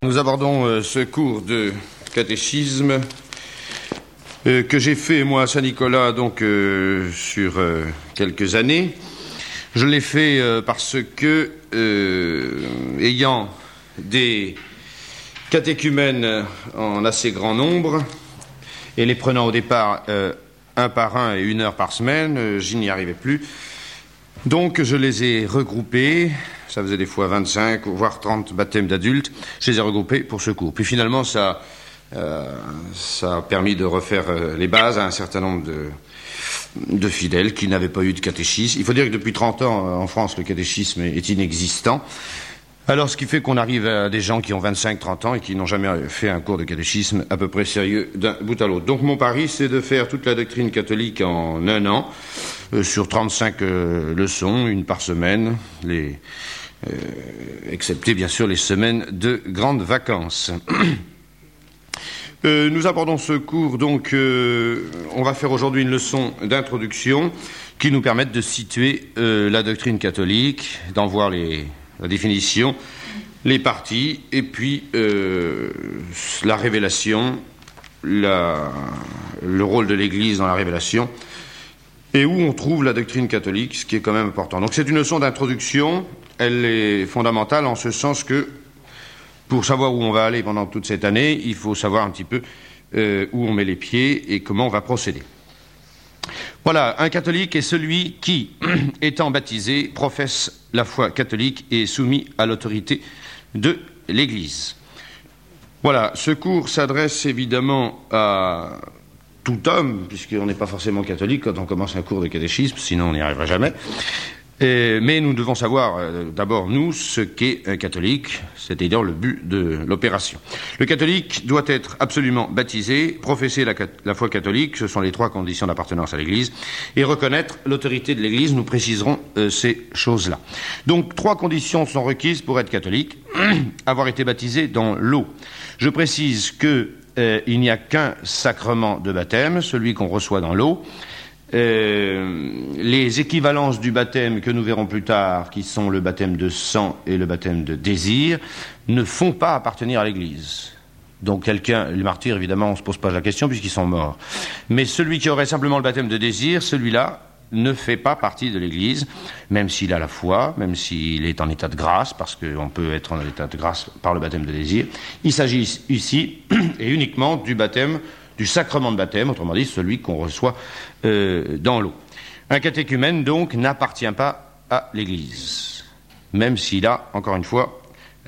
Nous abordons ce cours de catéchisme que j'ai fait, moi, à Saint-Nicolas, donc sur quelques années. Je l'ai fait parce que, ayant des catéchumènes en assez grand nombre, et les prenant au départ un par un et 1 heure par semaine, je n'y arrivais plus. Donc je les ai regroupés, ça faisait des fois 25, voire 30 baptêmes d'adultes, je les ai regroupés pour ce cours. Puis finalement, ça a permis de refaire les bases à un certain nombre de fidèles qui n'avaient pas eu de catéchisme. Il faut dire que depuis 30 ans, en France, le catéchisme est inexistant. Alors, ce qui fait qu'on arrive à des gens qui ont 25-30 ans et qui n'ont jamais fait un cours de catéchisme à peu près sérieux d'un bout à l'autre. Donc, mon pari, c'est de faire toute la doctrine catholique en 1 an, sur 35 leçons, 1 par semaine, excepté, bien sûr, les semaines de grandes vacances. Nous abordons ce cours, donc, on va faire aujourd'hui une leçon d'introduction qui nous permette de situer la doctrine catholique, d'en voir la définition, les parties, et puis la révélation, le rôle de l'Église dans la révélation, et où on trouve la doctrine catholique, ce qui est quand même important. Donc c'est une leçon d'introduction, elle est fondamentale en ce sens que, pour savoir où on va aller pendant toute cette année, il faut savoir un petit peu où on met les pieds et comment on va procéder. Voilà, un catholique est celui qui, étant baptisé, professe la foi catholique et est soumis à l'autorité de l'Église. Voilà, ce cours s'adresse évidemment à tout homme, puisqu'on n'est pas forcément catholique quand on commence un cours de catéchisme, sinon on n'y arrivera jamais. Mais nous devons savoir d'abord, nous, ce qu'est un catholique, c'est-à-dire le but de l'opération. Le catholique doit être absolument baptisé, professer la foi catholique, ce sont les 3 conditions d'appartenance à l'Église, et reconnaître l'autorité de l'Église, nous préciserons ces choses-là. Donc 3 conditions sont requises pour être catholique. Avoir été baptisé dans l'eau. Je précise que il n'y a qu'un sacrement de baptême, celui qu'on reçoit dans l'eau. Les équivalences du baptême que nous verrons plus tard, qui sont le baptême de sang et le baptême de désir, ne font pas appartenir à l'Église. Donc les martyrs, évidemment, on ne se pose pas la question puisqu'ils sont morts. Mais celui qui aurait simplement le baptême de désir, celui-là ne fait pas partie de l'Église, même s'il a la foi, même s'il est en état de grâce, parce qu'on peut être en état de grâce par le baptême de désir. Il s'agit ici et uniquement du sacrement de baptême, autrement dit celui qu'on reçoit dans l'eau. Un catéchumène, donc, n'appartient pas à l'Église, même s'il a, encore une fois,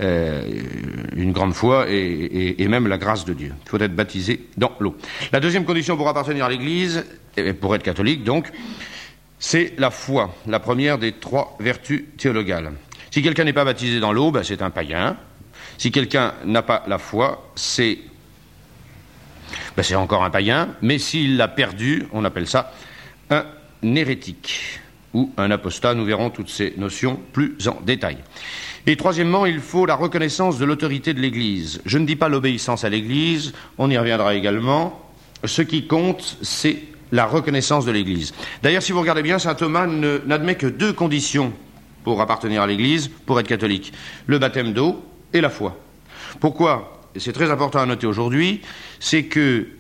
une grande foi et même la grâce de Dieu. Il faut être baptisé dans l'eau. La deuxième condition pour appartenir à l'Église, et pour être catholique, donc, c'est la foi, la première des 3 vertus théologales. Si quelqu'un n'est pas baptisé dans l'eau, c'est un païen. Si quelqu'un n'a pas la foi, c'est encore un païen, mais s'il l'a perdu, on appelle ça un hérétique ou un apostat. Nous verrons toutes ces notions plus en détail. Et troisièmement, il faut la reconnaissance de l'autorité de l'Église. Je ne dis pas l'obéissance à l'Église, on y reviendra également. Ce qui compte, c'est la reconnaissance de l'Église. D'ailleurs, si vous regardez bien, saint Thomas n'admet que 2 conditions pour appartenir à l'Église, pour être catholique. Le baptême d'eau et la foi. Pourquoi ? C'est très important à noter aujourd'hui, c'est que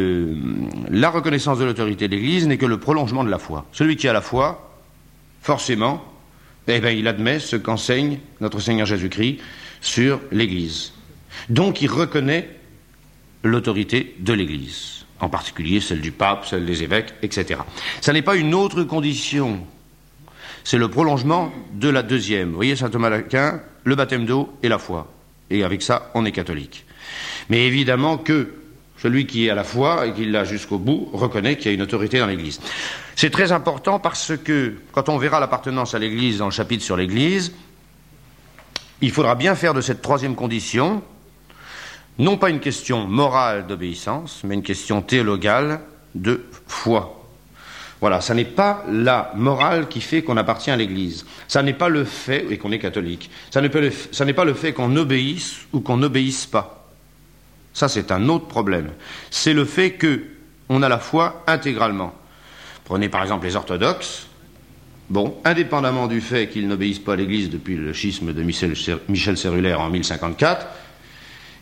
la reconnaissance de l'autorité de l'Église n'est que le prolongement de la foi. Celui qui a la foi, forcément, il admet ce qu'enseigne notre Seigneur Jésus-Christ sur l'Église. Donc il reconnaît l'autorité de l'Église, en particulier celle du pape, celle des évêques, etc. Ça n'est pas une autre condition, c'est le prolongement de la deuxième. Vous voyez, saint Thomas d'Aquin, le baptême d'eau et la foi. Et avec ça, on est catholique. Mais évidemment que celui qui est à la foi et qui l'a jusqu'au bout reconnaît qu'il y a une autorité dans l'Église. C'est très important parce que, quand on verra l'appartenance à l'Église dans le chapitre sur l'Église, il faudra bien faire de cette 3e condition, non pas une question morale d'obéissance, mais une question théologale de foi. Voilà, ça n'est pas la morale qui fait qu'on appartient à l'Église. Ça n'est pas le fait, et qu'on est catholique, ça n'est pas le fait qu'on obéisse ou qu'on n'obéisse pas. Ça, c'est un autre problème. C'est le fait qu'on a la foi intégralement. Prenez par exemple les orthodoxes. Indépendamment du fait qu'ils n'obéissent pas à l'Église depuis le schisme de Michel Cérulaire en 1054,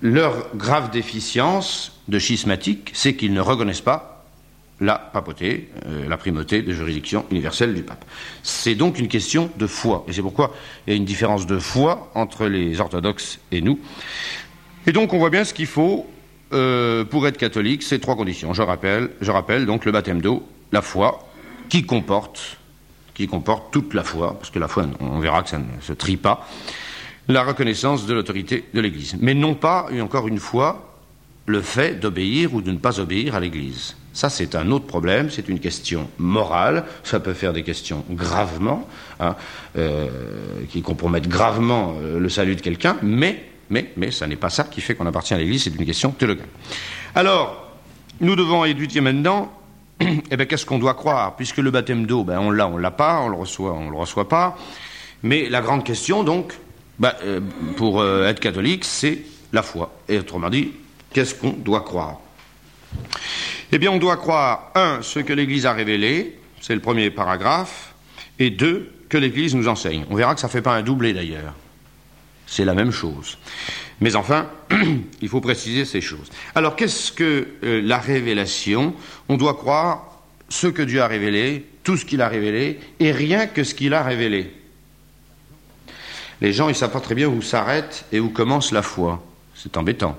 leur grave déficience de schismatique, c'est qu'ils ne reconnaissent pas la papauté, la primauté de juridiction universelle du pape. C'est donc une question de foi, et c'est pourquoi il y a une différence de foi entre les orthodoxes et nous. Et donc on voit bien ce qu'il faut pour être catholique, c'est 3 conditions. Je rappelle donc le baptême d'eau, la foi, qui comporte toute la foi, parce que la foi, on verra que ça ne se trie pas, la reconnaissance de l'autorité de l'Église. Mais non pas, encore une fois, le fait d'obéir ou de ne pas obéir à l'Église. Ça, c'est un autre problème, c'est une question morale, ça peut faire des questions gravement, qui compromettent gravement le salut de quelqu'un, mais ça n'est pas ça qui fait qu'on appartient à l'Église, c'est une question théologale. Alors, nous devons étudier maintenant, qu'est-ce qu'on doit croire, puisque le baptême d'eau, on l'a pas, on le reçoit pas, mais la grande question, donc, pour être catholique, c'est la foi. Et autrement dit, qu'est-ce qu'on doit croire? On doit croire, 1, ce que l'Église a révélé, c'est le premier paragraphe, et 2, que l'Église nous enseigne. On verra que ça ne fait pas un doublé d'ailleurs. C'est la même chose. Mais enfin, il faut préciser ces choses. Alors, qu'est-ce que la révélation? On doit croire ce que Dieu a révélé, tout ce qu'il a révélé, et rien que ce qu'il a révélé. Les gens, ils ne savent pas très bien où s'arrête et où commence la foi. C'est embêtant.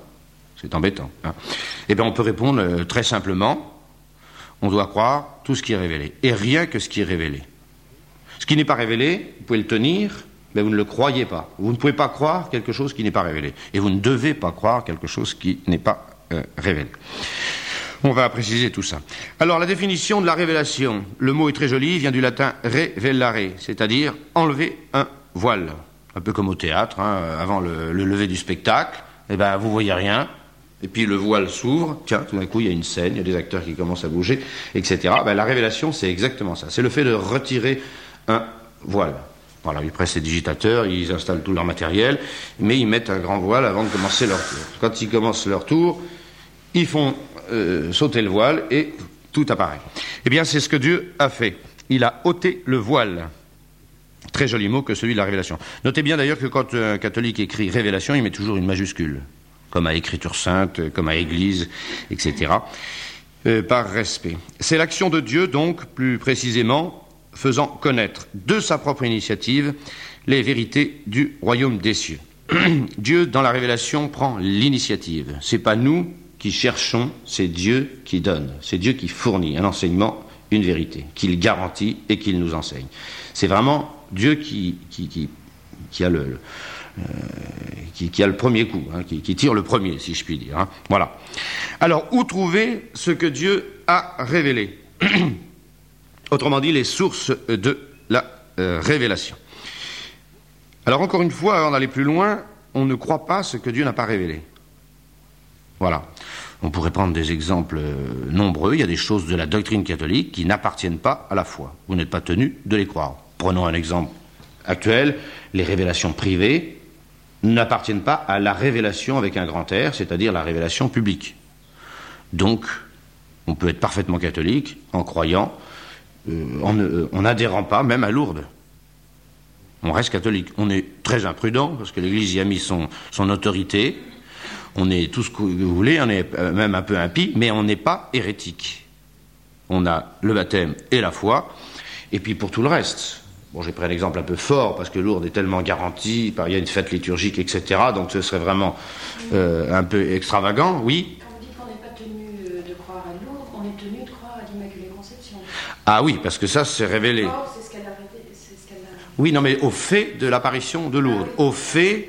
On peut répondre très simplement, on doit croire tout ce qui est révélé, et rien que ce qui est révélé. Ce qui n'est pas révélé, vous pouvez le tenir, mais vous ne le croyez pas. Vous ne pouvez pas croire quelque chose qui n'est pas révélé. Et vous ne devez pas croire quelque chose qui n'est pas révélé. On va préciser tout ça. Alors, la définition de la révélation, le mot est très joli, il vient du latin revelare, c'est-à-dire enlever un voile. Un peu comme au théâtre, avant le lever du spectacle, vous voyez rien, et puis le voile s'ouvre, tiens, tout d'un coup il y a une scène, il y a des acteurs qui commencent à bouger, etc. La révélation, c'est exactement ça. C'est le fait de retirer un voile. Voilà, ils pressent les digitateurs, ils installent tout leur matériel, mais ils mettent un grand voile avant de commencer leur tour. Quand ils commencent leur tour, ils font sauter le voile et tout apparaît. C'est ce que Dieu a fait. Il a ôté le voile. Très joli mot que celui de la révélation. Notez bien d'ailleurs que quand un catholique écrit révélation, il met toujours une majuscule, comme à Écriture sainte, comme à Église, etc., par respect. C'est l'action de Dieu, donc, plus précisément, faisant connaître de sa propre initiative les vérités du royaume des cieux. Dieu, dans la révélation, prend l'initiative. C'est pas nous qui cherchons, c'est Dieu qui donne. C'est Dieu qui fournit un enseignement, une vérité, qu'il garantit et qu'il nous enseigne. C'est vraiment Dieu qui a le premier coup, qui tire le premier, si je puis dire. Voilà. Alors, où trouver ce que Dieu a révélé? Autrement dit, les sources de la révélation. Alors, encore une fois, avant d'aller plus loin, on ne croit pas ce que Dieu n'a pas révélé. Voilà. On pourrait prendre des exemples nombreux. Il y a des choses de la doctrine catholique qui n'appartiennent pas à la foi. Vous n'êtes pas tenu de les croire. Prenons un exemple actuel. Les révélations privées n'appartiennent pas à la révélation avec un grand R, c'est-à-dire la révélation publique. Donc, on peut être parfaitement catholique en croyant, en n'adhérant pas même à Lourdes. On reste catholique. On est très imprudent parce que l'Église y a mis son autorité. On est tout ce que vous voulez, on est même un peu impie, mais on n'est pas hérétique. On a le baptême et la foi, et puis pour tout le reste. Bon, j'ai pris un exemple un peu fort, parce que Lourdes est tellement garantie, il y a une fête liturgique, etc., donc ce serait vraiment un peu extravagant, oui. Quand on dit qu'on n'est pas tenu de croire à Lourdes, on est tenu de croire à l'Immaculée Conception. Ah oui, parce que ça, c'est révélé. Oh, c'est ce qu'elle a révélé, c'est ce qu'elle a... Oui, non, mais au fait de l'apparition de Lourdes, au fait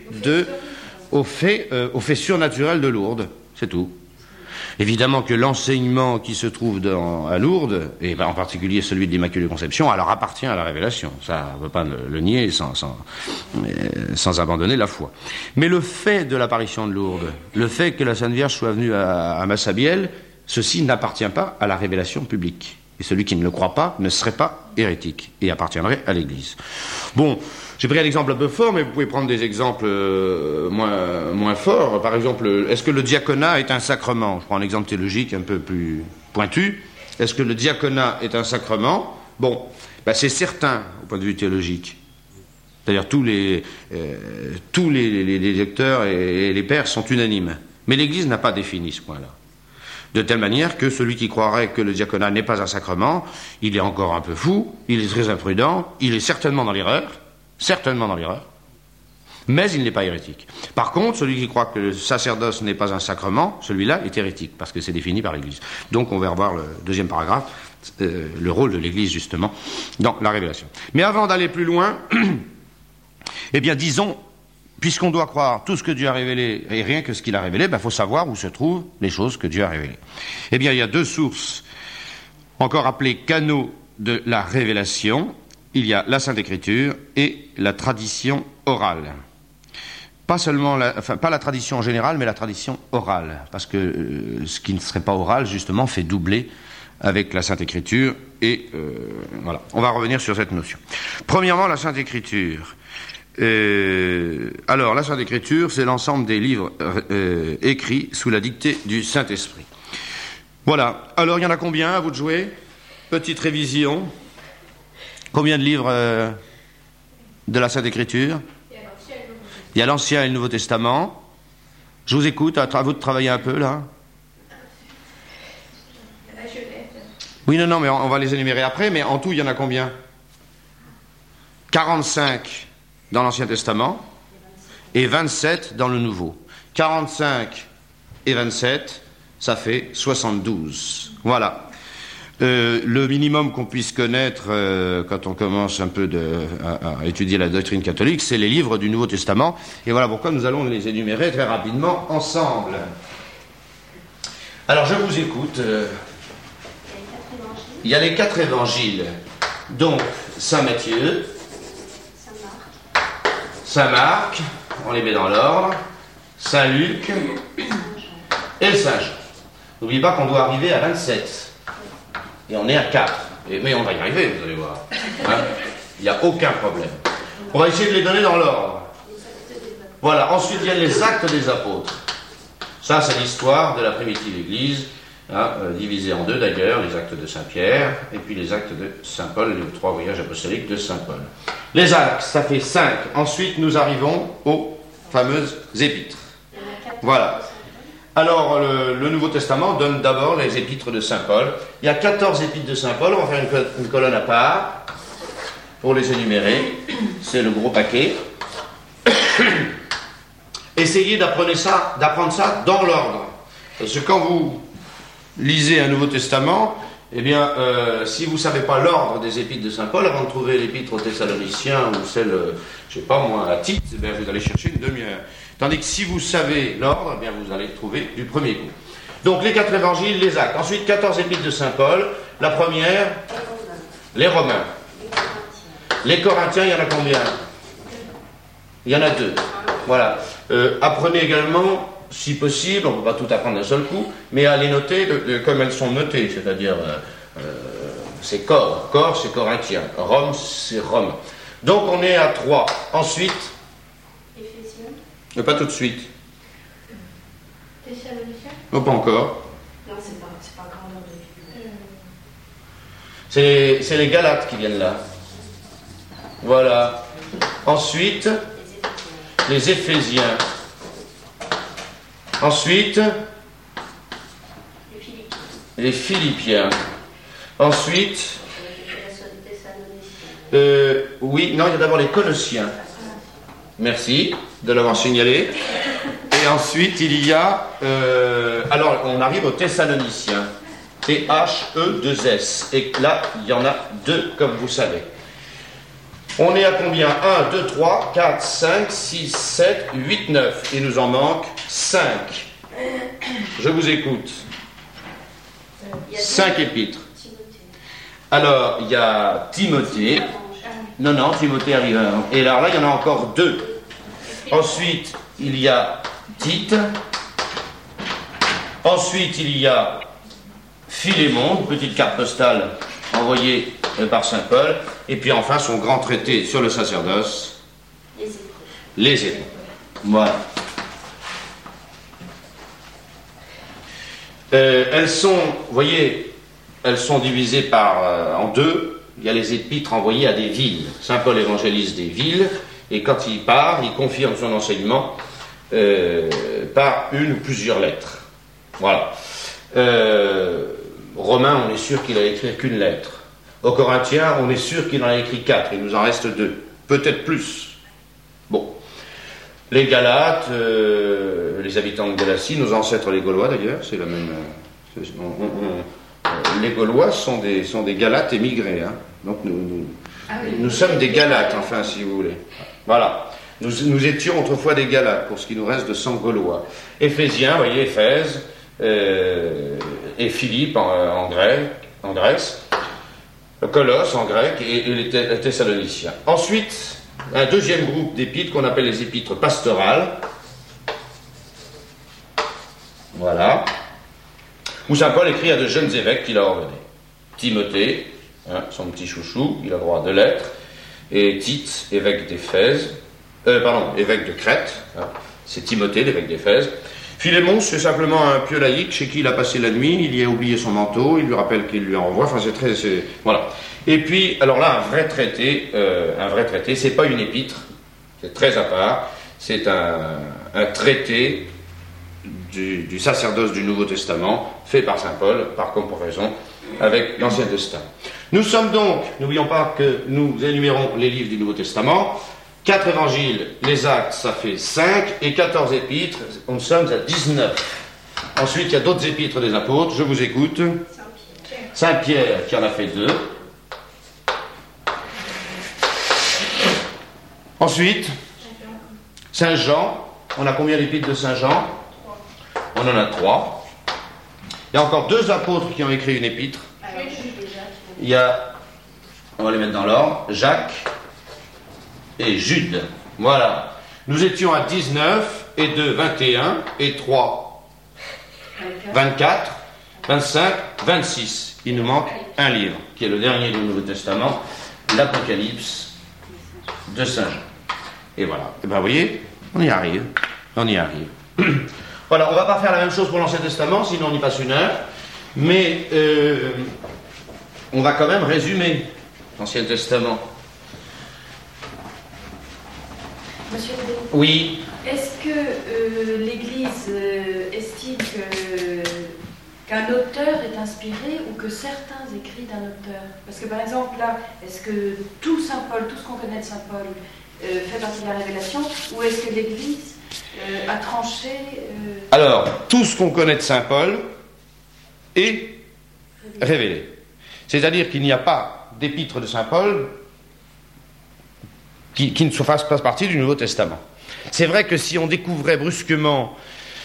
surnaturel de Lourdes, c'est tout. Évidemment que l'enseignement qui se trouve à Lourdes, et en particulier celui de l'Immaculée Conception, alors appartient à la révélation. Ça, on ne peut pas le nier sans abandonner la foi. Mais le fait de l'apparition de Lourdes, le fait que la Sainte Vierge soit venue à Massabielle, ceci n'appartient pas à la révélation publique. Et celui qui ne le croit pas ne serait pas hérétique et appartiendrait à l'Église. Bon, j'ai pris un exemple un peu fort, mais vous pouvez prendre des exemples moins forts. Par exemple, est-ce que le diaconat est un sacrement? Je prends un exemple théologique un peu plus pointu. Est-ce que le diaconat est un sacrement? Bon, c'est certain au point de vue théologique. C'est-à-dire tous les lecteurs et les pères sont unanimes. Mais l'Église n'a pas défini ce point-là. De telle manière que celui qui croirait que le diaconat n'est pas un sacrement, il est encore un peu fou, il est très imprudent, il est certainement dans l'erreur, mais il n'est pas hérétique. Par contre, celui qui croit que le sacerdoce n'est pas un sacrement, celui-là est hérétique, parce que c'est défini par l'Église. Donc on va revoir le deuxième paragraphe, le rôle de l'Église justement dans la révélation. Mais avant d'aller plus loin, eh bien disons, puisqu'on doit croire tout ce que Dieu a révélé et rien que ce qu'il a révélé, il faut savoir où se trouvent les choses que Dieu a révélées. Eh bien il y a deux sources, encore appelées canaux de la révélation. Il y a la Sainte Écriture et la tradition orale. Pas seulement, pas la tradition en général, mais la tradition orale, parce que ce qui ne serait pas oral, justement, fait doubler avec la Sainte Écriture, et voilà. On va revenir sur cette notion. Premièrement, la Sainte Écriture. Alors, la Sainte Écriture, c'est l'ensemble des livres écrits sous la dictée du Saint-Esprit. Voilà. Alors, il y en a combien, à vous de jouer? Petite révision. Combien de livres de la Sainte Écriture? Il y a l'Ancien et le Nouveau Testament. Je vous écoute, à vous de travailler un peu, là. Oui, non, mais on va les énumérer après, mais en tout, il y en a combien? 45 dans l'Ancien Testament et 27 dans le Nouveau. 45 et 27, ça fait 72. Voilà. Le minimum qu'on puisse connaître quand on commence un peu à étudier la doctrine catholique, c'est les livres du Nouveau Testament. Et voilà pourquoi nous allons les énumérer très rapidement ensemble. Alors je vous écoute. Il y a les 4 évangiles. Donc Saint Matthieu, Saint Marc, on les met dans l'ordre, Saint Luc et le Saint Jean. N'oubliez pas qu'on doit arriver à 27. Et on est à 4. Mais on va y arriver, vous allez voir. Hein? Il n'y a aucun problème. On va essayer de les donner dans l'ordre. Voilà. Ensuite, il y a les actes des apôtres. Ça, c'est l'histoire de la primitive Église, hein, divisée en deux d'ailleurs, les actes de Saint-Pierre et puis les actes de Saint-Paul, les 3 voyages apostoliques de Saint-Paul. Les actes, ça fait 5. Ensuite, nous arrivons aux fameuses épîtres. Voilà. Alors, le Nouveau Testament donne d'abord les épîtres de Saint Paul. Il y a 14 épîtres de Saint Paul, on va faire une colonne à part pour les énumérer. C'est le gros paquet. Essayez d'apprendre ça dans l'ordre. Parce que quand vous lisez un Nouveau Testament, eh bien, si vous ne savez pas l'ordre des épîtres de Saint Paul, avant de trouver l'épître aux Thessaloniciens ou celle, je ne sais pas moi, à Tite, eh bien, vous allez chercher une demi-heure. Tandis que si vous savez l'ordre, eh bien vous allez trouver du premier coup. Donc les 4 évangiles, les actes. Ensuite, 14 épîtres de Saint Paul. La première, les Romains. Les Corinthiens, il y en a combien? Il y en a 2. Voilà. Apprenez également, si possible, on ne peut pas tout apprendre d'un seul coup, mais à les noter comme elles sont notées, c'est-à-dire c'est corps. Corps, c'est Corinthien. Rome, c'est Rome. Donc on est à 3. Ensuite, mais pas tout de suite. Thessaloniciens? Non, pas encore. Non, c'est pas grand nombre de C'est les Galates qui viennent là. Voilà. Ensuite, les Éphésiens. Ensuite, les Philippiens. Ensuite, oui, non, il y a d'abord les Colossiens. Merci de l'avoir signalé. Et ensuite, il y a... alors, on arrive aux Thessaloniciens. T-H-E-2-S. Et là, il y en a 2, comme vous savez. On est à combien? 1, 2, 3, 4, 5, 6, 7, 8, 9. Il nous en manque 5. Je vous écoute. 5 épîtres. Alors, il y a Timothée. Non, Timothée arrive avant. Et alors là, il y en a encore 2. Ensuite, il y a Tite. Ensuite, il y a Philémon, une petite carte postale envoyée par Saint Paul. Et puis enfin, son grand traité sur le sacerdoce. Les Hébreux. Voilà. Elles sont, vous voyez, elles sont divisées en 2. Il y a les épîtres envoyées à des villes. Saint Paul évangélise des villes, Et quand il part, il confirme son enseignement par une ou plusieurs lettres. Voilà. Romain, on est sûr qu'il a écrit qu'une lettre. Aux Corinthiens, on est sûr qu'il en a écrit 4, il nous en reste 2, peut-être plus. Bon. Les Galates, les habitants de Galatie, nos ancêtres les Gaulois d'ailleurs, c'est la même. Les Gaulois sont des Galates émigrés, hein. Donc nous sommes des Galates, enfin, si vous voulez. Voilà. Nous étions autrefois des Galates, pour ce qui nous reste de sang gaulois. Éphésiens, vous voyez, Éphèse, et Philippe en Grèce, Colosse en grec, et les Thessaloniciens. Ensuite, un deuxième groupe d'épîtres qu'on appelle les épîtres pastorales. Voilà. Où saint Paul écrit à de jeunes évêques qu'il a ordonnés. Timothée, hein, son petit chouchou, il a droit à 2 lettres, et Tite, évêque d'Éphèse, évêque de Crète, hein, c'est Timothée, l'évêque d'Éphèse. Philémon, c'est simplement un pieux laïque chez qui il a passé la nuit, il y a oublié son manteau, il lui rappelle qu'il lui en renvoie, enfin voilà. Et puis, alors là, un vrai traité, c'est pas une épître, c'est très à part, c'est un traité du sacerdoce du Nouveau Testament, fait par saint Paul, par comparaison avec l'Ancien Testament. Nous sommes donc, n'oublions pas que nous énumérons les livres du Nouveau Testament, 4 évangiles, les actes, ça fait 5, et 14 épîtres, nous sommes à 19. Ensuite, il y a d'autres épîtres des apôtres, je vous écoute. Saint Pierre, qui en a fait 2. Ensuite, Saint Jean, on a combien d'épîtres de Saint Jean? On en a 3. Il y a encore 2 apôtres qui ont écrit une épître. Il y a, on va les mettre dans l'ordre, Jacques et Jude. Voilà. Nous étions à 19, et 2, 21, et 3, 24, 25, 26. Il nous manque un livre, qui est le dernier du Nouveau Testament, l'Apocalypse de Saint Jean. Et voilà. Et ben vous voyez, on y arrive. On y arrive. Voilà, on ne va pas faire la même chose pour l'Ancien Testament, sinon on y passe 1 heure. Mais on va quand même résumer l'Ancien Testament. Monsieur Dédé, Oui. est-ce que l'Église estime qu'un auteur est inspiré ou que certains écrits d'un auteur? Parce que par exemple là, est-ce que tout Saint Paul, tout ce qu'on connaît de Saint Paul fait partie de la révélation, ou est-ce que l'Église a tranché Alors, tout ce qu'on connaît de Saint Paul est révélé. C'est-à-dire qu'il n'y a pas d'épître de Saint Paul qui ne fasse pas partie du Nouveau Testament. C'est vrai que si on découvrait brusquement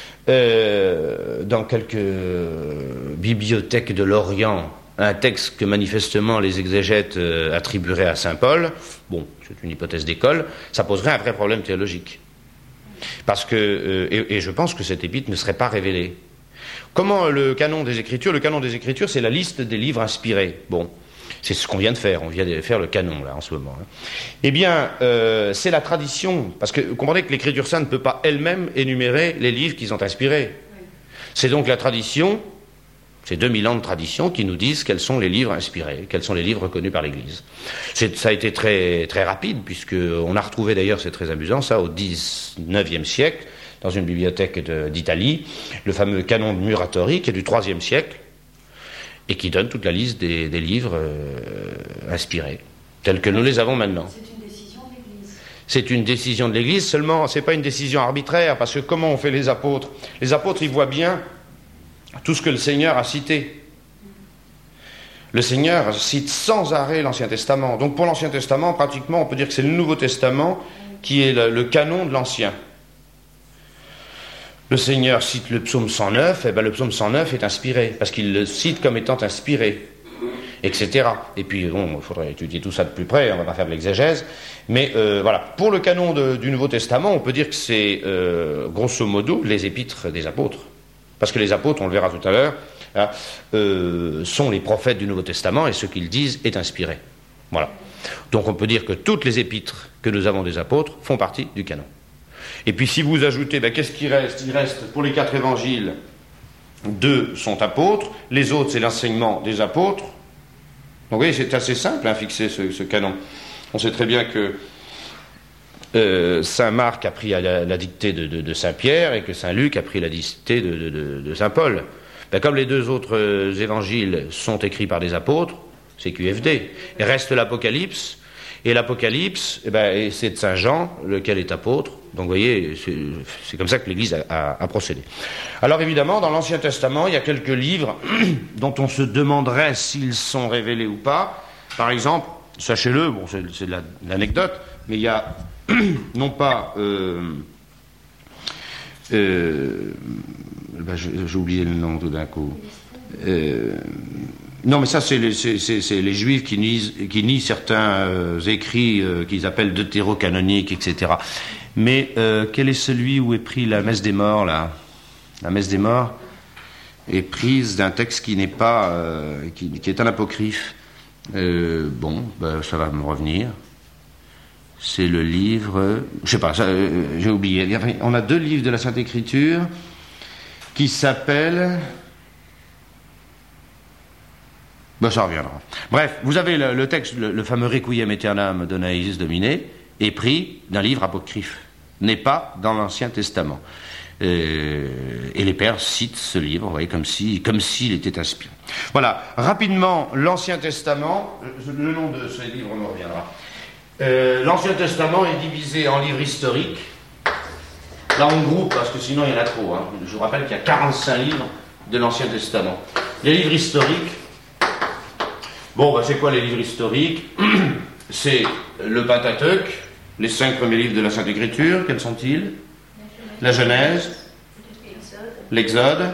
dans quelques bibliothèques de l'Orient un texte que manifestement les exégètes attribueraient à Saint Paul, bon, c'est une hypothèse d'école, ça poserait un vrai problème théologique. Parce que, et je pense que cette épître ne serait pas révélée. Comment le canon des Écritures? Le canon des Écritures, c'est la liste des livres inspirés. Bon, c'est ce qu'on vient de faire. On vient de faire le canon, là, en ce moment. Eh bien, c'est la tradition. Parce que vous comprenez que l'Écriture sainte ne peut pas elle-même énumérer les livres qui sont inspirés. C'est donc la tradition, c'est 2000 ans de tradition qui nous disent quels sont les livres inspirés, quels sont les livres reconnus par l'Église. Ça a été très, très rapide, puisqu'on a retrouvé d'ailleurs, c'est très amusant, ça, au XIXe siècle, dans une bibliothèque d'Italie, le fameux canon de Muratori, qui est du IIIe siècle, et qui donne toute la liste des livres inspirés, tels que nous les avons maintenant. C'est une décision de l'Église. C'est une décision de l'Église, seulement c'est pas une décision arbitraire, parce que comment on fait les apôtres? Les apôtres, ils voient bien tout ce que le Seigneur a cité. Le Seigneur cite sans arrêt l'Ancien Testament. Donc pour l'Ancien Testament, pratiquement, on peut dire que c'est le Nouveau Testament qui est le canon de l'Ancien. Le Seigneur cite le psaume 109, et bien le psaume 109 est inspiré, parce qu'il le cite comme étant inspiré, etc. Et puis, bon, il faudrait étudier tout ça de plus près, on ne va pas faire de l'exégèse, mais voilà. Pour le canon du Nouveau Testament, on peut dire que c'est, grosso modo, les épîtres des apôtres. Parce que les apôtres, on le verra tout à l'heure, hein, sont les prophètes du Nouveau Testament, et ce qu'ils disent est inspiré. Voilà. Donc on peut dire que toutes les épîtres que nous avons des apôtres font partie du canon. Et puis si vous ajoutez, qu'est-ce qui reste? Il reste, pour les 4 évangiles, 2 sont apôtres, les autres c'est l'enseignement des apôtres. Donc vous voyez, c'est assez simple, fixer ce canon. On sait très bien que Saint Marc a pris la dictée de Saint Pierre et que Saint Luc a pris la dictée de Saint Paul. Ben, comme les deux autres évangiles sont écrits par des apôtres, c'est QFD. Il reste l'Apocalypse, et l'Apocalypse, c'est de Saint Jean, lequel est apôtre. Donc vous voyez, c'est comme ça que l'Église a procédé. Alors évidemment, dans l'Ancien Testament, il y a quelques livres dont on se demanderait s'ils sont révélés ou pas. Par exemple, sachez-le, bon, c'est de l'anecdote, mais il y a non pas... j'ai oublié le nom tout d'un coup. Non, mais ça, c'est les Juifs qui nient certains écrits qu'ils appellent deutérocanoniques, etc. Mais quel est celui où est pris la messe des morts, là? La messe des morts est prise d'un texte qui n'est pas... qui est un apocryphe. Ça va me revenir. C'est le livre... Je sais pas, j'ai oublié. On a deux livres de la Sainte Écriture qui s'appellent... ça reviendra. Bref, vous avez le texte, le fameux Requiem aeternam Dona Isis Domine, est pris d'un livre apocryphe, n'est pas dans l'Ancien Testament. Et les pères citent ce livre, vous voyez, comme s'il était inspiré. Voilà, rapidement, l'Ancien Testament, le nom de ce livre me reviendra. L'Ancien Testament est divisé en livres historiques. Là, on groupe, parce que sinon il y en a trop. Hein. Je vous rappelle qu'il y a 45 livres de l'Ancien Testament. Les livres historiques, c'est quoi les livres historiques? C'est le Pentateuque, les 5 premiers livres de la Sainte Écriture. Quels sont-ils? La Genèse, l'Exode,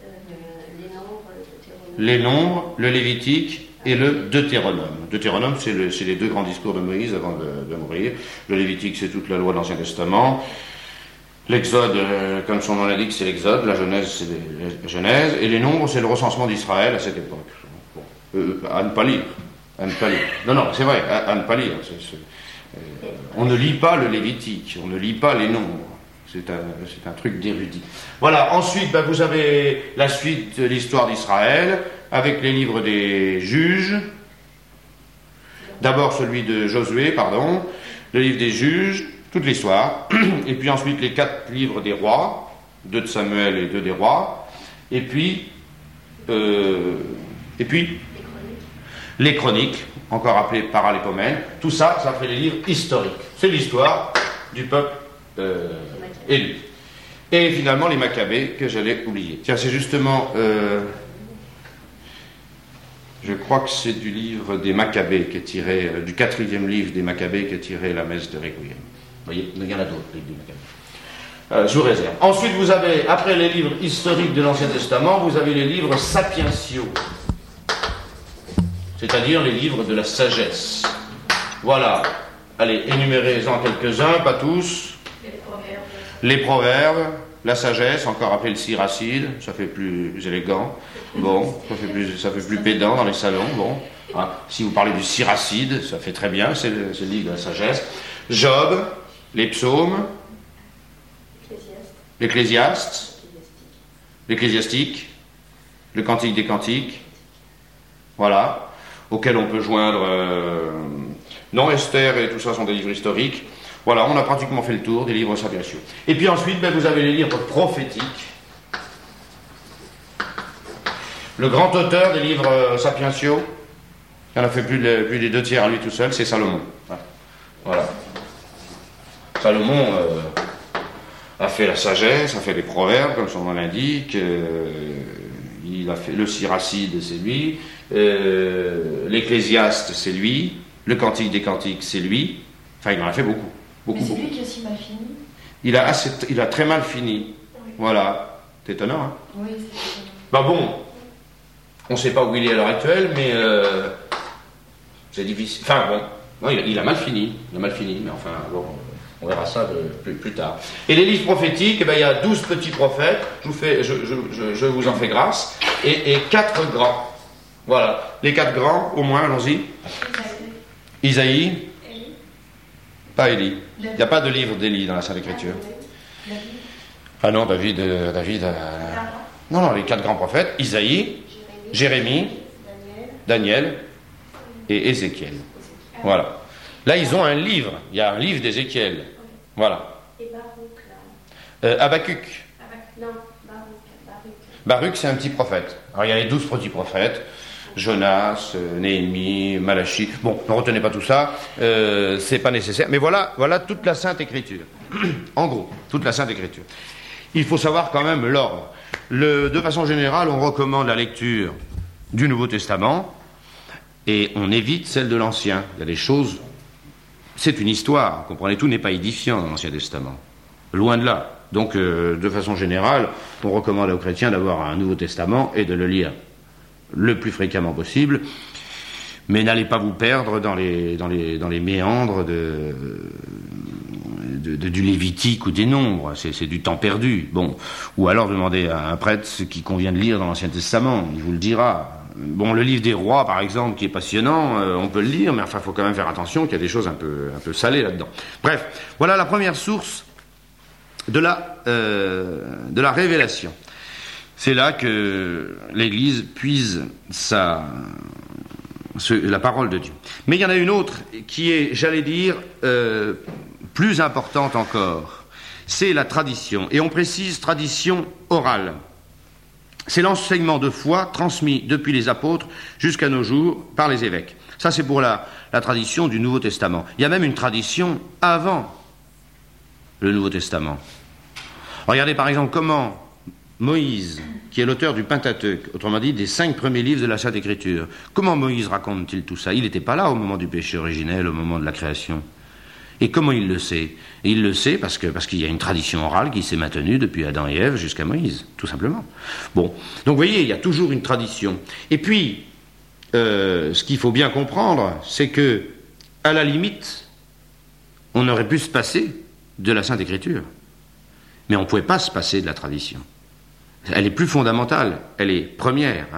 les Nombres, le Lévitique et le Deutéronome. Deutéronome, c'est les deux grands discours de Moïse avant de mourir. Le Lévitique, c'est toute la loi de l'Ancien Testament. L'Exode, comme son nom l'indique, c'est l'Exode. La Genèse, c'est la Genèse. Et les Nombres, c'est le recensement d'Israël à cette époque. À ne pas lire. Non, c'est vrai, à ne pas lire. On ne lit pas le Lévitique, on ne lit pas les Nombres. C'est un truc d'érudit. Voilà, ensuite, vous avez la suite de l'histoire d'Israël, avec les livres des juges. D'abord celui de Josué, le livre des juges, toute l'histoire. Et puis ensuite les 4 livres des rois, 2 de Samuel et 2 des rois. Et puis les chroniques, encore appelées paralépomènes. Tout ça, ça fait les livres historiques. C'est l'histoire du peuple élu. Et finalement, les Maccabées, que j'allais oublier. Tiens, c'est justement... je crois que c'est du livre des Maccabées qui est tiré... du 4e livre des Maccabées qui est tiré la messe de Requiem. Vous voyez, il y en a d'autres, les livres des Maccabées. Je vous réserve. Ensuite, vous avez, après les livres historiques de l'Ancien Testament, vous avez les livres sapientiaux. C'est-à-dire les livres de la sagesse. Voilà. Allez, énumérez-en quelques-uns, pas tous. Les proverbes, la sagesse, encore appelé le siracide, ça fait plus élégant. Ça fait plus pédant dans les salons. Si vous parlez du siracide, ça fait très bien, c'est le livre de la sagesse. Job, les psaumes, l'Ecclésiaste, l'Ecclésiastique, le Cantique des Cantiques, voilà, auquel on peut joindre... Non, Esther et tout ça sont des livres historiques. Voilà, on a pratiquement fait le tour des livres sapientiaux. Et puis ensuite, vous avez les livres prophétiques. Le grand auteur des livres sapientiaux, il en a fait plus des 2 tiers à lui tout seul, c'est Salomon. Voilà. Salomon a fait la sagesse, a fait les proverbes, comme son nom l'indique. Il a fait le siracide, c'est lui. L'Ecclésiaste, c'est lui. Le Cantique des Cantiques, c'est lui. Enfin, il en a fait beaucoup. Mais c'est lui qui a si mal fini. Il a très mal fini. Oui. Voilà. C'est étonnant, hein? Oui, c'est étonnant. On ne sait pas où il est à l'heure actuelle, mais c'est difficile. Enfin, il a mal fini. Mais enfin, on verra ça plus tard. Et les livres prophétiques, il y a 12 petits prophètes. Je vous en fais grâce. Et 4 grands. Voilà. Les 4 grands, au moins, allons-y. Isaïe. Pas Élie. Il n'y a pas de livre d'Élie dans la Sainte Écriture. Ah non, David. Non, les 4 grands prophètes, Isaïe, Jérémie, Daniel et Ézéchiel. Voilà. Là, ils ont un livre. Il y a un livre d'Ézéchiel. Voilà. Et Baruch, là. Habakkuk. Non, Baruch. Baruch, c'est un petit prophète. Alors, il y a les 12 petits prophètes. Jonas, Néhémie, Malachie. Bon, ne retenez pas tout ça, c'est pas nécessaire. Mais voilà toute la Sainte Écriture. En gros, toute la Sainte Écriture. Il faut savoir quand même l'ordre. De façon générale, on recommande la lecture du Nouveau Testament et on évite celle de l'Ancien. Il y a des choses... C'est une histoire, comprenez, tout n'est pas édifiant dans l'Ancien Testament. Loin de là. Donc, de façon générale, on recommande aux chrétiens d'avoir un Nouveau Testament et de le lire le plus fréquemment possible, mais n'allez pas vous perdre dans les méandres du Lévitique ou des Nombres, c'est du temps perdu. Bon, ou alors demandez à un prêtre ce qu'il convient de lire dans l'Ancien Testament, il vous le dira. Bon, le livre des rois, par exemple, qui est passionnant, on peut le lire, mais enfin, il faut quand même faire attention qu'il y a des choses un peu salées là-dedans. Bref, voilà la première source de la révélation. C'est là que l'Église puise la parole de Dieu. Mais il y en a une autre qui est, j'allais dire, plus importante encore. C'est la tradition. Et on précise tradition orale. C'est l'enseignement de foi transmis depuis les apôtres jusqu'à nos jours par les évêques. Ça, c'est pour la tradition du Nouveau Testament. Il y a même une tradition avant le Nouveau Testament. Regardez par exemple comment Moïse, qui est l'auteur du Pentateuque, autrement dit des 5 premiers livres de la Sainte Écriture, comment Moïse raconte-t-il tout ça? Il n'était pas là au moment du péché originel, au moment de la création. Et comment il le sait? Et il le sait parce qu'il y a une tradition orale qui s'est maintenue depuis Adam et Ève jusqu'à Moïse, tout simplement. Bon, donc vous voyez, il y a toujours une tradition. Et puis, ce qu'il faut bien comprendre, c'est que, à la limite, on aurait pu se passer de la Sainte Écriture. Mais on ne pouvait pas se passer de la tradition. Elle est plus fondamentale, elle est première.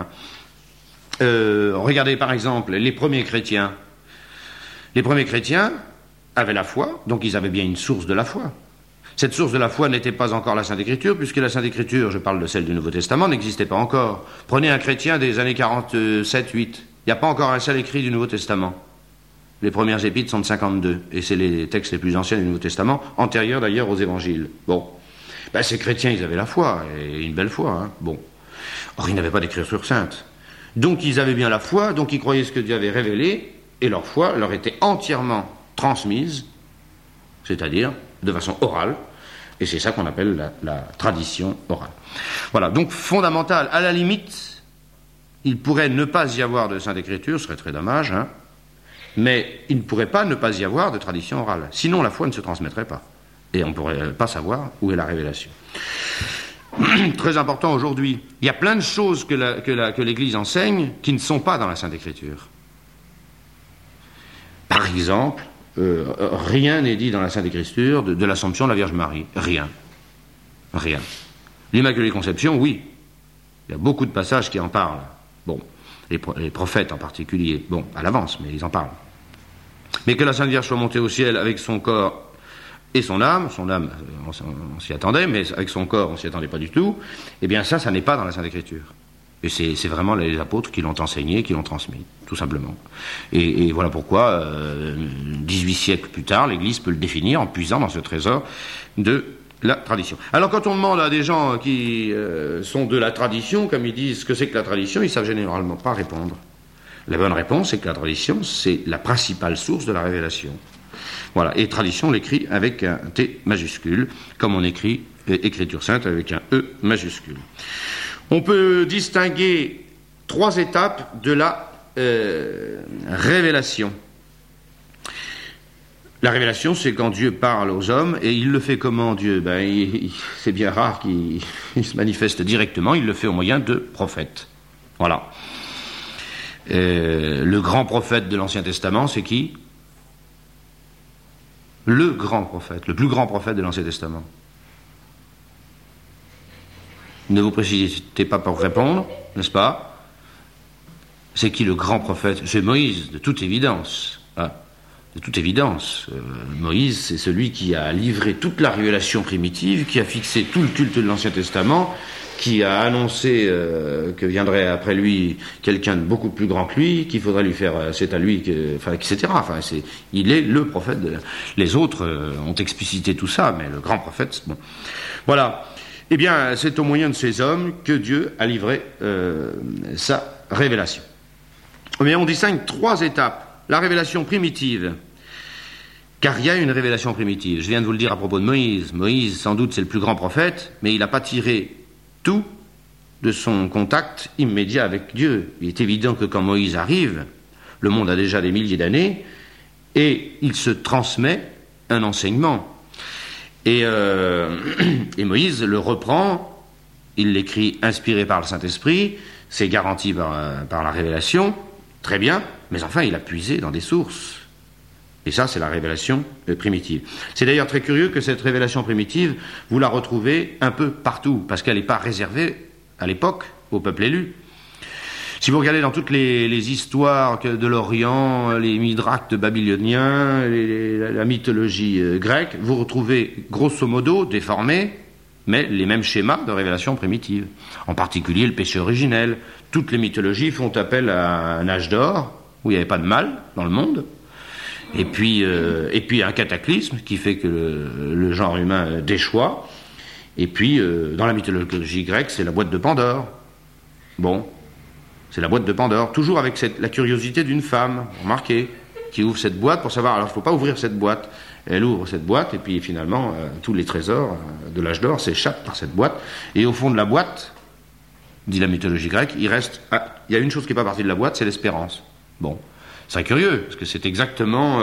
Regardez par exemple les premiers chrétiens. Les premiers chrétiens avaient la foi, donc ils avaient bien une source de la foi. Cette source de la foi n'était pas encore la Sainte Écriture, puisque la Sainte Écriture, je parle de celle du Nouveau Testament, n'existait pas encore. Prenez un chrétien des années 47-8, il n'y a pas encore un seul écrit du Nouveau Testament. Les premières épîtres sont de 52, et c'est les textes les plus anciens du Nouveau Testament, antérieurs d'ailleurs aux évangiles. Bon. Ben, ces chrétiens, ils avaient la foi, et une belle foi, hein. Bon. Or, ils n'avaient pas d'écriture sainte. Donc, ils avaient bien la foi, donc ils croyaient ce que Dieu avait révélé, et leur foi leur était entièrement transmise, c'est-à-dire de façon orale, et c'est ça qu'on appelle la tradition orale. Voilà, donc fondamental. À la limite, il pourrait ne pas y avoir de Sainte Écriture, ce serait très dommage, hein, mais il ne pourrait pas ne pas y avoir de tradition orale. Sinon, la foi ne se transmettrait pas. Et on ne pourrait pas savoir où est la révélation. Très important aujourd'hui. Il y a plein de choses que l'Église enseigne qui ne sont pas dans la Sainte Écriture. Par exemple, rien n'est dit dans la Sainte Écriture de l'Assomption de la Vierge Marie. Rien. Rien. L'Immaculée Conception, oui. Il y a beaucoup de passages qui en parlent. Bon, les prophètes en particulier. Bon, à l'avance, mais ils en parlent. Mais que la Sainte Vierge soit montée au ciel avec son corps et son âme, on s'y attendait, mais avec son corps, on s'y attendait pas du tout, eh bien ça n'est pas dans la Sainte Écriture. Et c'est vraiment les apôtres qui l'ont enseigné, qui l'ont transmis, tout simplement. Et voilà pourquoi, 18 siècles plus tard, l'Église peut le définir en puisant dans ce trésor de la tradition. Alors quand on demande à des gens qui sont de la tradition, comme ils disent ce que c'est que la tradition, ils savent généralement pas répondre. La bonne réponse, c'est que la tradition, c'est la principale source de la révélation. Voilà, et tradition, on l'écrit avec un T majuscule, comme on écrit Écriture sainte avec un E majuscule. On peut distinguer 3 étapes de la révélation. La révélation, c'est quand Dieu parle aux hommes, et il le fait comment, Dieu? C'est bien rare qu'il se manifeste directement, il le fait au moyen de prophètes. Voilà. Le grand prophète de l'Ancien Testament, c'est qui? Le grand prophète, le plus grand prophète de l'Ancien Testament. Ne vous précipitez pas pour répondre, n'est-ce pas? C'est qui le grand prophète? C'est Moïse, de toute évidence. Hein, de toute évidence. Moïse, c'est celui qui a livré toute la révélation primitive, qui a fixé tout le culte de l'Ancien Testament, qui a annoncé que viendrait après lui quelqu'un de beaucoup plus grand que lui, qu'il faudrait lui faire, c'est à lui, etc. Enfin, il est le prophète. Les autres ont explicité tout ça, mais le grand prophète, bon. Voilà. Eh bien, c'est au moyen de ces hommes que Dieu a livré sa révélation. Mais on distingue 3 étapes. La révélation primitive, car il y a une révélation primitive. Je viens de vous le dire à propos de Moïse. Moïse, sans doute, c'est le plus grand prophète, mais il n'a pas tiré tout de son contact immédiat avec Dieu. Il est évident que quand Moïse arrive, le monde a déjà des milliers d'années, et il se transmet un enseignement. Et Moïse le reprend, il l'écrit inspiré par le Saint-Esprit, c'est garanti par la révélation, très bien, mais enfin il a puisé dans des sources. Et ça, c'est la révélation primitive. C'est d'ailleurs très curieux que cette révélation primitive, vous la retrouvez un peu partout, parce qu'elle n'est pas réservée, à l'époque, au peuple élu. Si vous regardez dans toutes les histoires de l'Orient, les midractes babyloniens, la mythologie grecque, vous retrouvez grosso modo, déformés, mais les mêmes schémas de révélation primitive. En particulier le péché originel. Toutes les mythologies font appel à un âge d'or, où il n'y avait pas de mal dans le monde, et puis un cataclysme qui fait que le genre humain déchoit, et puis dans la mythologie grecque, c'est la boîte de Pandore. Bon, c'est la boîte de Pandore, toujours avec la curiosité d'une femme, remarquez, qui ouvre cette boîte pour savoir, alors il ne faut pas ouvrir cette boîte. Elle ouvre cette boîte, et puis finalement, tous les trésors de l'âge d'or s'échappent par cette boîte, et au fond de la boîte, dit la mythologie grecque, il y a une chose qui n'est pas partie de la boîte, c'est l'espérance. Bon, c'est curieux, parce que c'est exactement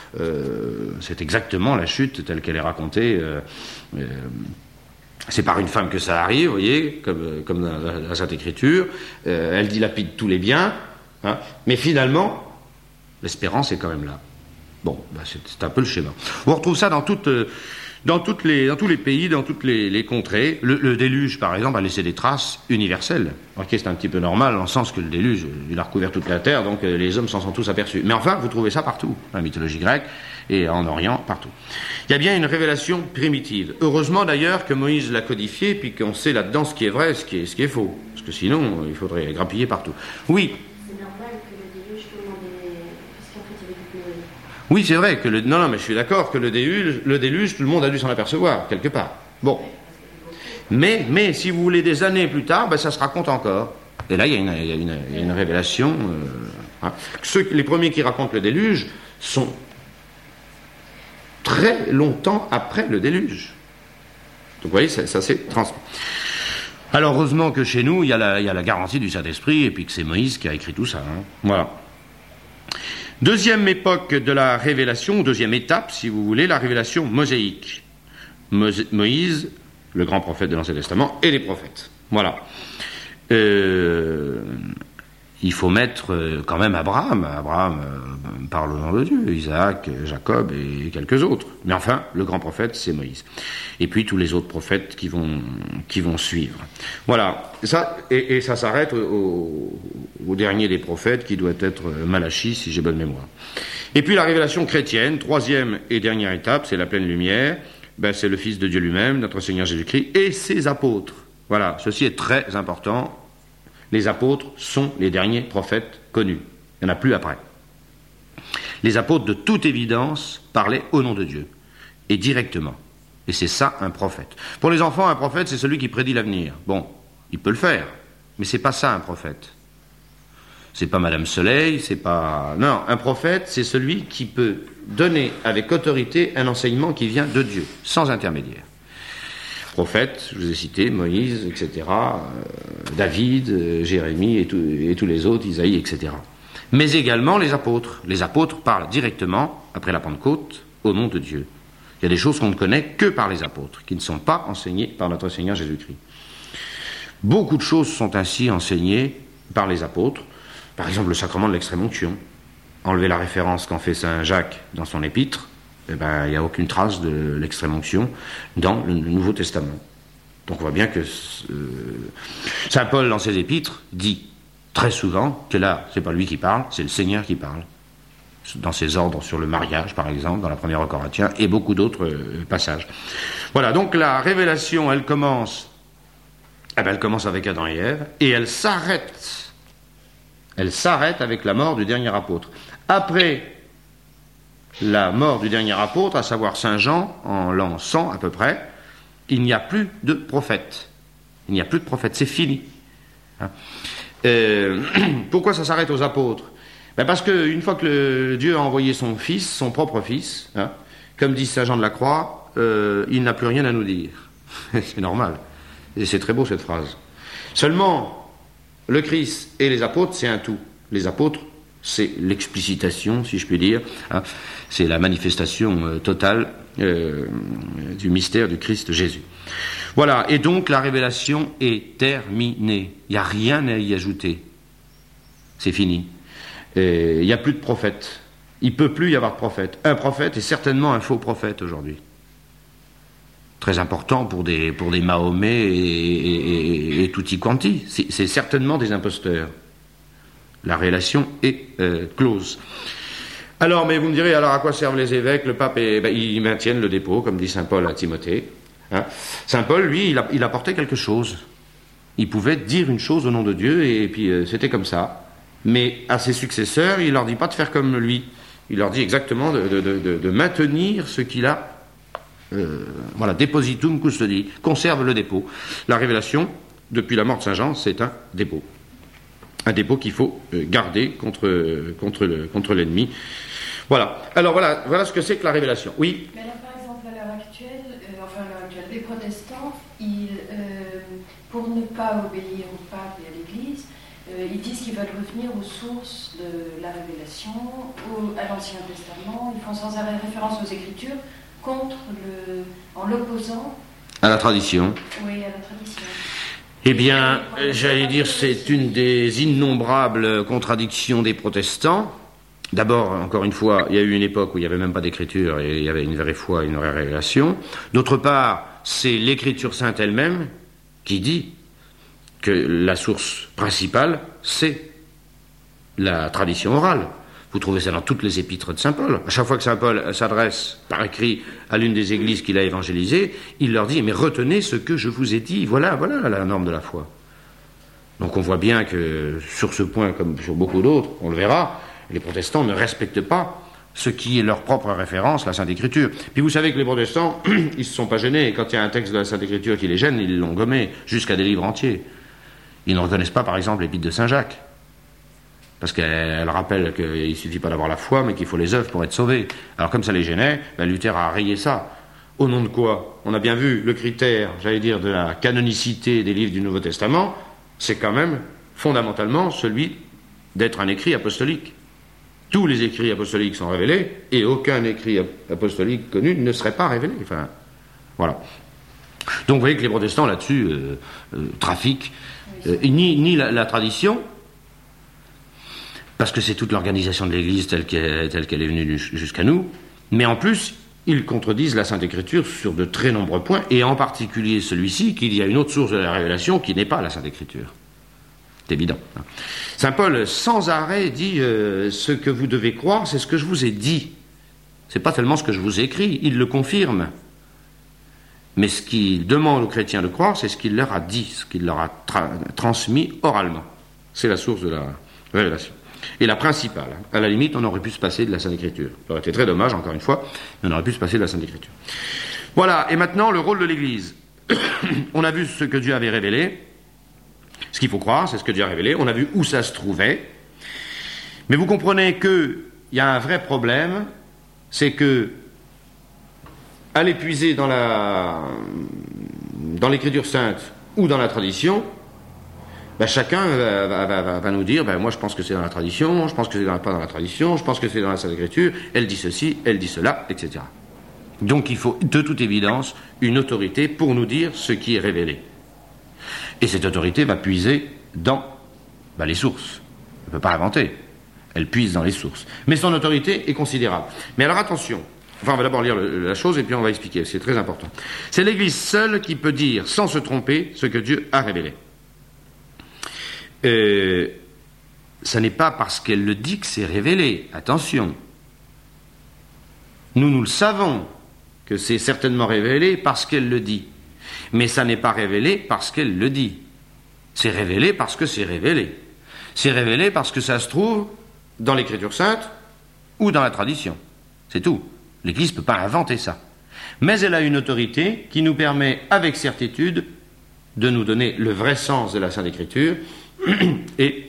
la chute telle qu'elle est racontée. C'est par une femme que ça arrive, vous voyez, comme dans la Sainte Écriture. Elle dilapide tous les biens, hein, mais finalement, l'espérance est quand même là. Bon, c'est un peu le schéma. On retrouve ça dans tous les pays, dans toutes les contrées. Le déluge, par exemple, a laissé des traces universelles. Ok, c'est un petit peu normal, dans le sens que le déluge, il a recouvert toute la terre, donc les hommes s'en sont tous aperçus. Mais enfin, vous trouvez ça partout, dans la mythologie grecque, et en Orient, partout. Il y a bien une révélation primitive. Heureusement d'ailleurs que Moïse l'a codifié, puis qu'on sait là-dedans ce qui est vrai, ce qui est faux. Parce que sinon, il faudrait grappiller partout. Oui. C'est normal que le déluge, tout le monde est... Parce qu'en fait, il y avait du Noé. Oui, c'est vrai que non, mais je suis d'accord que le déluge, tout le monde a dû s'en apercevoir, quelque part. Bon. Mais si vous voulez des années plus tard, ça se raconte encore. Et là, il y a une révélation. Hein. Les premiers qui racontent le déluge sont très longtemps après le déluge. Donc vous voyez, ça s'est transmis. Alors heureusement que chez nous, il y a la garantie du Saint-Esprit, et puis que c'est Moïse qui a écrit tout ça. Hein. Voilà. Deuxième époque de la révélation, deuxième étape, si vous voulez, la révélation mosaïque. Moïse, le grand prophète de l'Ancien Testament, et les prophètes. Voilà. Il faut mettre quand même Abraham. Abraham parle au nom de Dieu, Isaac, Jacob et quelques autres. Mais enfin, le grand prophète, c'est Moïse. Et puis tous les autres prophètes qui vont suivre. Voilà. Ça, et ça s'arrête au dernier des prophètes, qui doit être Malachie, si j'ai bonne mémoire. Et puis la révélation chrétienne, troisième et dernière étape, c'est la pleine lumière. C'est le Fils de Dieu lui-même, notre Seigneur Jésus-Christ, et ses apôtres. Voilà. Ceci est très important. Les apôtres sont les derniers prophètes connus. Il n'y en a plus après. Les apôtres, de toute évidence, parlaient au nom de Dieu, et directement. Et c'est ça, un prophète. Pour les enfants, un prophète, c'est celui qui prédit l'avenir. Bon, il peut le faire, mais c'est pas ça, un prophète. C'est pas Madame Soleil, c'est pas... Non, un prophète, c'est celui qui peut donner avec autorité un enseignement qui vient de Dieu, sans intermédiaire. Prophètes, je vous ai cité, Moïse, etc., David, Jérémie et tous les autres, Isaïe, etc. Mais également les apôtres. Les apôtres parlent directement, après la Pentecôte, au nom de Dieu. Il y a des choses qu'on ne connaît que par les apôtres, qui ne sont pas enseignées par notre Seigneur Jésus-Christ. Beaucoup de choses sont ainsi enseignées par les apôtres. Par exemple, le sacrement de l'extrême-onction. Enlevez la référence qu'en fait Saint Jacques dans son épître, il n'y a aucune trace de l'extrême-onction dans le Nouveau Testament. Donc on voit bien que Saint Paul, dans ses épîtres, dit très souvent que là, c'est pas lui qui parle, c'est le Seigneur qui parle. Dans ses ordres sur le mariage, par exemple, dans la première aux Corinthiens, et beaucoup d'autres passages. Voilà, donc la révélation, elle commence Eh ben, elle commence avec Adam et Ève, et elle s'arrête. Elle s'arrête avec la mort du dernier apôtre. Après la mort du dernier apôtre, à savoir Saint Jean, en l'an 100 à peu près, il n'y a plus de prophète. Il n'y a plus de prophète, c'est fini. Pourquoi ça s'arrête aux apôtres? Ben parce qu'une fois que Dieu a envoyé son fils, son propre fils, comme dit Saint Jean de la Croix, il n'a plus rien à nous dire. C'est normal. Et c'est très beau cette phrase. Seulement, le Christ et les apôtres, c'est un tout. Les apôtres, c'est l'explicitation, si je puis dire. C'est la manifestation totale du mystère du Christ Jésus. Voilà, et donc la révélation est terminée. Il n'y a rien à y ajouter. C'est fini. Il n'y a plus de prophète. Il ne peut plus y avoir de prophète. Un prophète est certainement un faux prophète aujourd'hui. Très important pour des Mahomet et tutti quanti. C'est certainement des imposteurs. La relation est close. Alors, mais vous me direz, alors à quoi servent les évêques? Le pape, ils maintiennent le dépôt, comme dit saint Paul à Timothée. Saint Paul, lui, il apportait quelque chose. Il pouvait dire une chose au nom de Dieu, et puis c'était comme ça. Mais à ses successeurs, il leur dit pas de faire comme lui. Il leur dit exactement de maintenir ce qu'il a. Voilà, depositum custodi, conserve le dépôt. La révélation, depuis la mort de Saint Jean, c'est un dépôt. Un dépôt qu'il faut garder contre l'ennemi. Voilà. Alors voilà ce que c'est que la révélation. Oui. Mais là, par exemple, à l'heure actuelle, les protestants, pour ne pas obéir au pape et à l'Église, ils disent qu'ils veulent revenir aux sources de la révélation, à l'Ancien Testament. Ils font sans arrêt référence aux Écritures en l'opposant à la tradition. Oui, à la tradition. Eh bien, j'allais dire, c'est une des innombrables contradictions des protestants. D'abord, encore une fois, il y a eu une époque où il n'y avait même pas d'écriture et il y avait une vraie foi, une vraie révélation. D'autre part, c'est l'écriture sainte elle-même qui dit que la source principale, c'est la tradition orale. Vous trouvez ça dans toutes les épîtres de saint Paul. À chaque fois que saint Paul s'adresse par écrit à l'une des églises qu'il a évangélisées, il leur dit « Mais retenez ce que je vous ai dit, voilà la norme de la foi. » Donc on voit bien que sur ce point, comme sur beaucoup d'autres, on le verra, les protestants ne respectent pas ce qui est leur propre référence, la Sainte Écriture. Puis vous savez que les protestants, ils ne se sont pas gênés. Quand il y a un texte de la Sainte Écriture qui les gêne, ils l'ont gommé jusqu'à des livres entiers. Ils ne reconnaissent pas, par exemple, l'épître de Saint Jacques. Parce qu'elle rappelle qu'il ne suffit pas d'avoir la foi, mais qu'il faut les œuvres pour être sauvé. Alors comme ça les gênait, Luther a rayé ça. Au nom de quoi? On a bien vu le critère, j'allais dire, de la canonicité des livres du Nouveau Testament, c'est quand même fondamentalement celui d'être un écrit apostolique. Tous les écrits apostoliques sont révélés, et aucun écrit apostolique connu ne serait pas révélé. Enfin, voilà. Donc vous voyez que les protestants là-dessus trafiquent ni la tradition, parce que c'est toute l'organisation de l'Église telle qu'elle est venue jusqu'à nous, mais en plus, ils contredisent la Sainte Écriture sur de très nombreux points, et en particulier celui-ci, qu'il y a une autre source de la révélation qui n'est pas la Sainte Écriture. C'est évident. Saint Paul, sans arrêt, dit ce que vous devez croire, c'est ce que je vous ai dit. C'est pas tellement ce que je vous ai écrit, il le confirme. Mais ce qu'il demande aux chrétiens de croire, c'est ce qu'il leur a dit, ce qu'il leur a transmis oralement. C'est la source de la révélation. Et la principale, à la limite, on aurait pu se passer de la Sainte Écriture. Ça aurait été très dommage, encore une fois, mais on aurait pu se passer de la Sainte Écriture. Voilà, et maintenant, le rôle de l'Église. On a vu ce que Dieu avait révélé. Ce qu'il faut croire, c'est ce que Dieu a révélé. On a vu où ça se trouvait. Mais vous comprenez qu'il y a un vrai problème, c'est que, à l'épuiser dans l'Écriture sainte ou dans la tradition, chacun va nous dire, moi je pense que c'est dans la tradition, je pense que c'est pas dans la tradition, je pense que c'est dans la Sainte Écriture, elle dit ceci, elle dit cela, etc. Donc il faut de toute évidence une autorité pour nous dire ce qui est révélé. Et cette autorité va puiser dans les sources. Elle ne peut pas inventer, elle puise dans les sources. Mais son autorité est considérable. Mais alors attention, on va d'abord lire la chose et puis on va expliquer, c'est très important. C'est l'Église seule qui peut dire sans se tromper ce que Dieu a révélé. Ça n'est pas parce qu'elle le dit que c'est révélé. Attention. Nous le savons que c'est certainement révélé parce qu'elle le dit. Mais ça n'est pas révélé parce qu'elle le dit. C'est révélé parce que c'est révélé. C'est révélé parce que ça se trouve dans l'Écriture sainte ou dans la tradition. C'est tout. L'Église ne peut pas inventer ça. Mais elle a une autorité qui nous permet, avec certitude, de nous donner le vrai sens de la Sainte Écriture et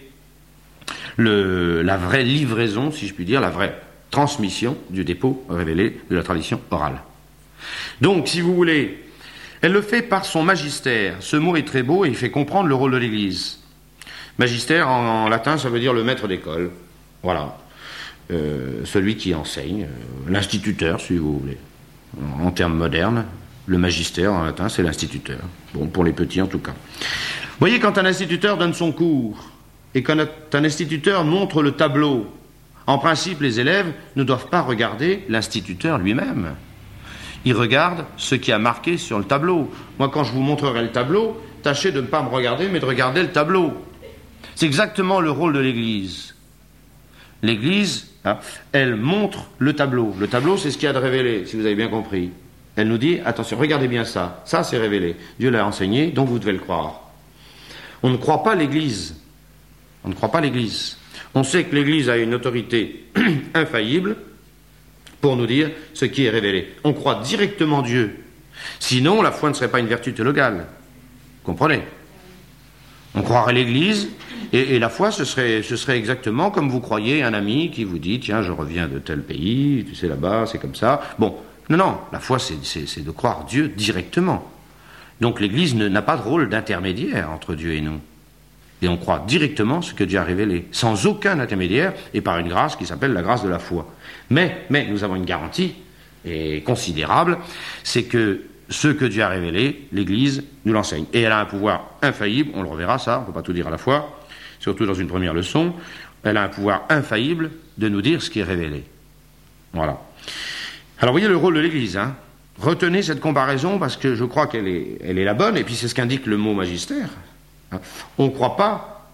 la vraie livraison, si je puis dire, la vraie transmission du dépôt révélé de la tradition orale. Donc, si vous voulez, elle le fait par son magistère. Ce mot est très beau et il fait comprendre le rôle de l'Église. Magistère, en latin, ça veut dire le maître d'école. Voilà. Celui qui enseigne, l'instituteur, si vous voulez. En termes modernes, le magistère, en latin, c'est l'instituteur. Bon, pour les petits, en tout cas. Vous voyez, quand un instituteur donne son cours, et quand un instituteur montre le tableau, en principe, les élèves ne doivent pas regarder l'instituteur lui-même. Ils regardent ce qui a marqué sur le tableau. Moi, quand je vous montrerai le tableau, tâchez de ne pas me regarder, mais de regarder le tableau. C'est exactement le rôle de l'Église. L'Église, elle montre le tableau. Le tableau, c'est ce qu'il y a de révélé, si vous avez bien compris. Elle nous dit, attention, regardez bien ça. Ça, c'est révélé. Dieu l'a enseigné, donc vous devez le croire. On ne croit pas l'Église. On ne croit pas l'Église. On sait que l'Église a une autorité infaillible pour nous dire ce qui est révélé. On croit directement Dieu. Sinon, la foi ne serait pas une vertu théologale. Vous comprenez ? On croirait l'Église, et la foi, ce serait exactement comme vous croyez un ami qui vous dit « Tiens, je reviens de tel pays, tu sais, là-bas, c'est comme ça. » Bon, non, la foi, c'est de croire Dieu directement. Donc l'Église n'a pas de rôle d'intermédiaire entre Dieu et nous. Et on croit directement ce que Dieu a révélé, sans aucun intermédiaire, et par une grâce qui s'appelle la grâce de la foi. Mais nous avons une garantie, et considérable, c'est que ce que Dieu a révélé, l'Église nous l'enseigne. Et elle a un pouvoir infaillible, on le reverra ça, on ne peut pas tout dire à la fois, surtout dans une première leçon, elle a un pouvoir infaillible de nous dire ce qui est révélé. Voilà. Alors voyez le rôle de l'Église, hein. Retenez cette comparaison parce que je crois qu'elle est la bonne, et puis c'est ce qu'indique le mot magistère. On ne croit pas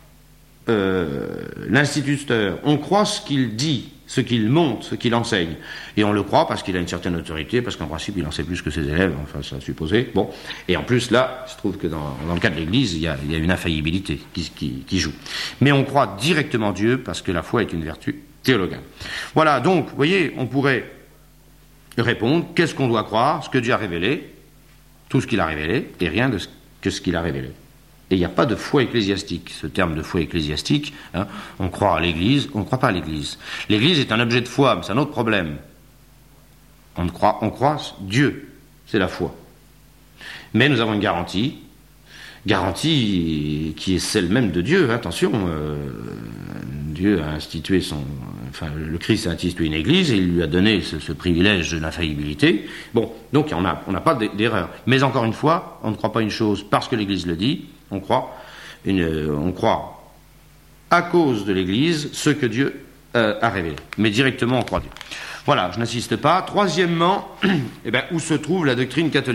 l'instituteur, on croit ce qu'il dit, ce qu'il montre, ce qu'il enseigne. Et on le croit parce qu'il a une certaine autorité, parce qu'en principe il en sait plus que ses élèves, enfin ça a supposé. Bon. Et en plus là, il se trouve que dans le cas de l'Église, il y a une infaillibilité qui joue. Mais on croit directement Dieu parce que la foi est une vertu théologale. Voilà, donc, vous voyez, on pourrait répondre, qu'est-ce qu'on doit croire, ce que Dieu a révélé, tout ce qu'il a révélé, et rien que ce qu'il a révélé. Et il n'y a pas de foi ecclésiastique. Ce terme de foi ecclésiastique, hein, on croit à l'Église, on ne croit pas à l'Église. L'Église est un objet de foi, mais c'est un autre problème. On croit Dieu, c'est la foi. Mais nous avons une garantie qui est celle même de Dieu. Attention, Dieu a institué le Christ a institué une Église et il lui a donné ce privilège de l'infaillibilité. Bon, donc on n'a pas d'erreur. Mais encore une fois, on ne croit pas une chose parce que l'Église le dit. On croit à cause de l'Église ce que Dieu a révélé. Mais directement, on croit Dieu. Voilà, je n'insiste pas. Troisièmement, où se trouve la doctrine catholique ?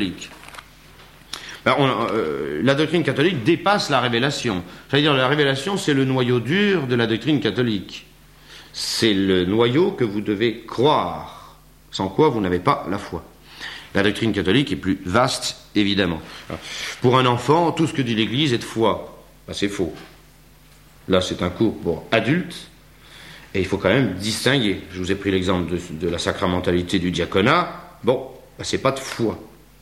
La doctrine catholique dépasse la révélation. C'est-à-dire, la révélation, c'est le noyau dur de la doctrine catholique. C'est le noyau que vous devez croire, sans quoi vous n'avez pas la foi. La doctrine catholique est plus vaste, évidemment. Pour un enfant, tout ce que dit l'Église est de foi. C'est faux. Là, c'est un cours pour adultes, et il faut quand même distinguer. Je vous ai pris l'exemple de la sacramentalité du diaconat. Bon, c'est pas de foi.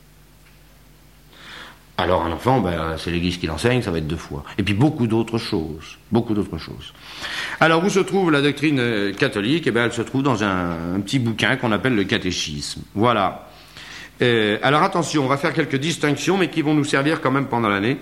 Alors un enfant, c'est l'Église qui l'enseigne, ça va être de foi. Et puis beaucoup d'autres choses. Alors où se trouve la doctrine catholique ? Elle se trouve dans un petit bouquin qu'on appelle le catéchisme. Voilà. Alors attention, on va faire quelques distinctions, mais qui vont nous servir quand même pendant l'année.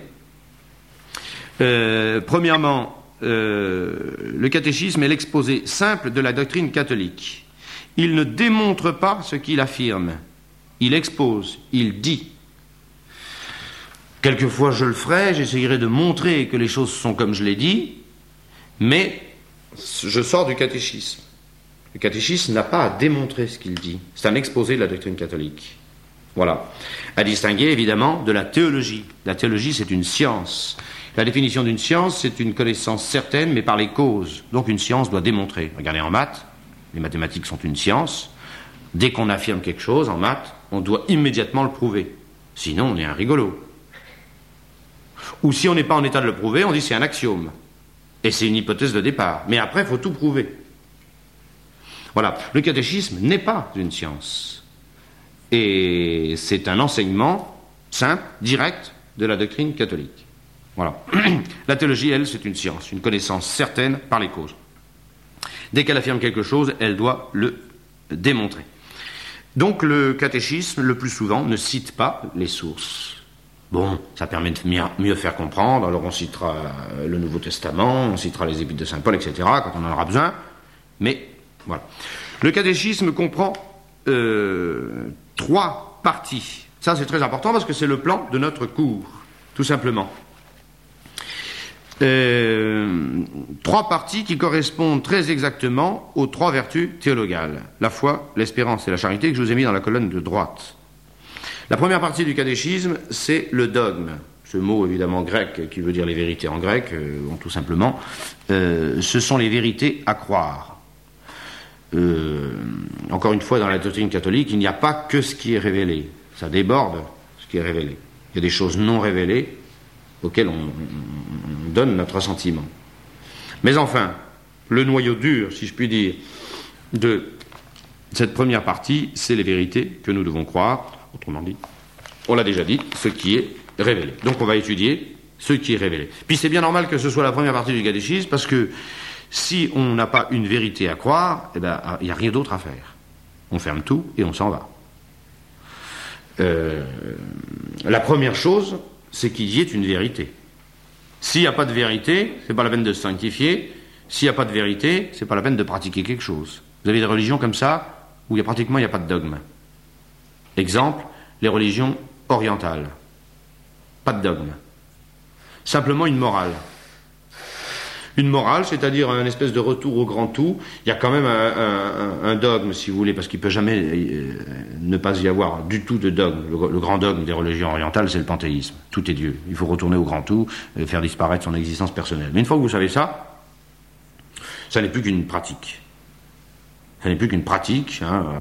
Premièrement, le catéchisme est l'exposé simple de la doctrine catholique. Il ne démontre pas ce qu'il affirme. Il expose, il dit. Quelquefois je le ferai, j'essayerai de montrer que les choses sont comme je l'ai dit, mais je sors du catéchisme. Le catéchisme n'a pas à démontrer ce qu'il dit. C'est un exposé de la doctrine catholique. Voilà. À distinguer, évidemment, de la théologie. La théologie, c'est une science. La définition d'une science, c'est une connaissance certaine, mais par les causes. Donc une science doit démontrer. Regardez en maths, les mathématiques sont une science. Dès qu'on affirme quelque chose en maths, on doit immédiatement le prouver. Sinon, on est un rigolo. Ou si on n'est pas en état de le prouver, on dit c'est un axiome. Et c'est une hypothèse de départ. Mais après, il faut tout prouver. Voilà. Le catéchisme n'est pas une science. Et c'est un enseignement simple, direct, de la doctrine catholique. Voilà. La théologie, elle, c'est une science, une connaissance certaine par les causes. Dès qu'elle affirme quelque chose, elle doit le démontrer. Donc le catéchisme, le plus souvent, ne cite pas les sources. Bon, ça permet de mieux faire comprendre, alors on citera le Nouveau Testament, on citera les épîtres de Saint Paul, etc., quand on en aura besoin, mais voilà. Le catéchisme comprend 3 parties. Ça, c'est très important parce que c'est le plan de notre cours, tout simplement. 3 parties qui correspondent très exactement aux 3 vertus théologales, la foi, l'espérance et la charité, que je vous ai mis dans la colonne de droite. La première partie du catéchisme, c'est le dogme. Ce mot évidemment grec qui veut dire les vérités en grec, tout simplement, ce sont les vérités à croire. Encore une fois, dans la doctrine catholique, il n'y a pas que ce qui est révélé, ça déborde ce qui est révélé. Il y a des choses non révélées auxquelles on donne notre assentiment. Mais enfin, le noyau dur, si je puis dire, de cette première partie, c'est les vérités que nous devons croire. Autrement dit, on l'a déjà dit, ce qui est révélé. Donc on va étudier ce qui est révélé. Puis c'est bien normal que ce soit la première partie du catéchisme, parce que si on n'a pas une vérité à croire, eh ben, il n'y a rien d'autre à faire. On ferme tout et on s'en va. La première chose, c'est qu'il y ait une vérité. S'il n'y a pas de vérité, c'est pas la peine de se sanctifier. S'il n'y a pas de vérité, c'est pas la peine de pratiquer quelque chose. Vous avez des religions comme ça, où il n'y a pas de dogme. Exemple, les religions orientales. Pas de dogme. Simplement une morale. Une morale, c'est-à-dire un espèce de retour au grand tout. Il y a quand même un dogme, si vous voulez, parce qu'il ne peut jamais ne pas y avoir du tout de dogme. Le grand dogme des religions orientales, c'est le panthéisme. Tout est Dieu. Il faut retourner au grand tout et faire disparaître son existence personnelle. Mais une fois que vous savez ça, ça n'est plus qu'une pratique. Ça n'est plus qu'une pratique, hein.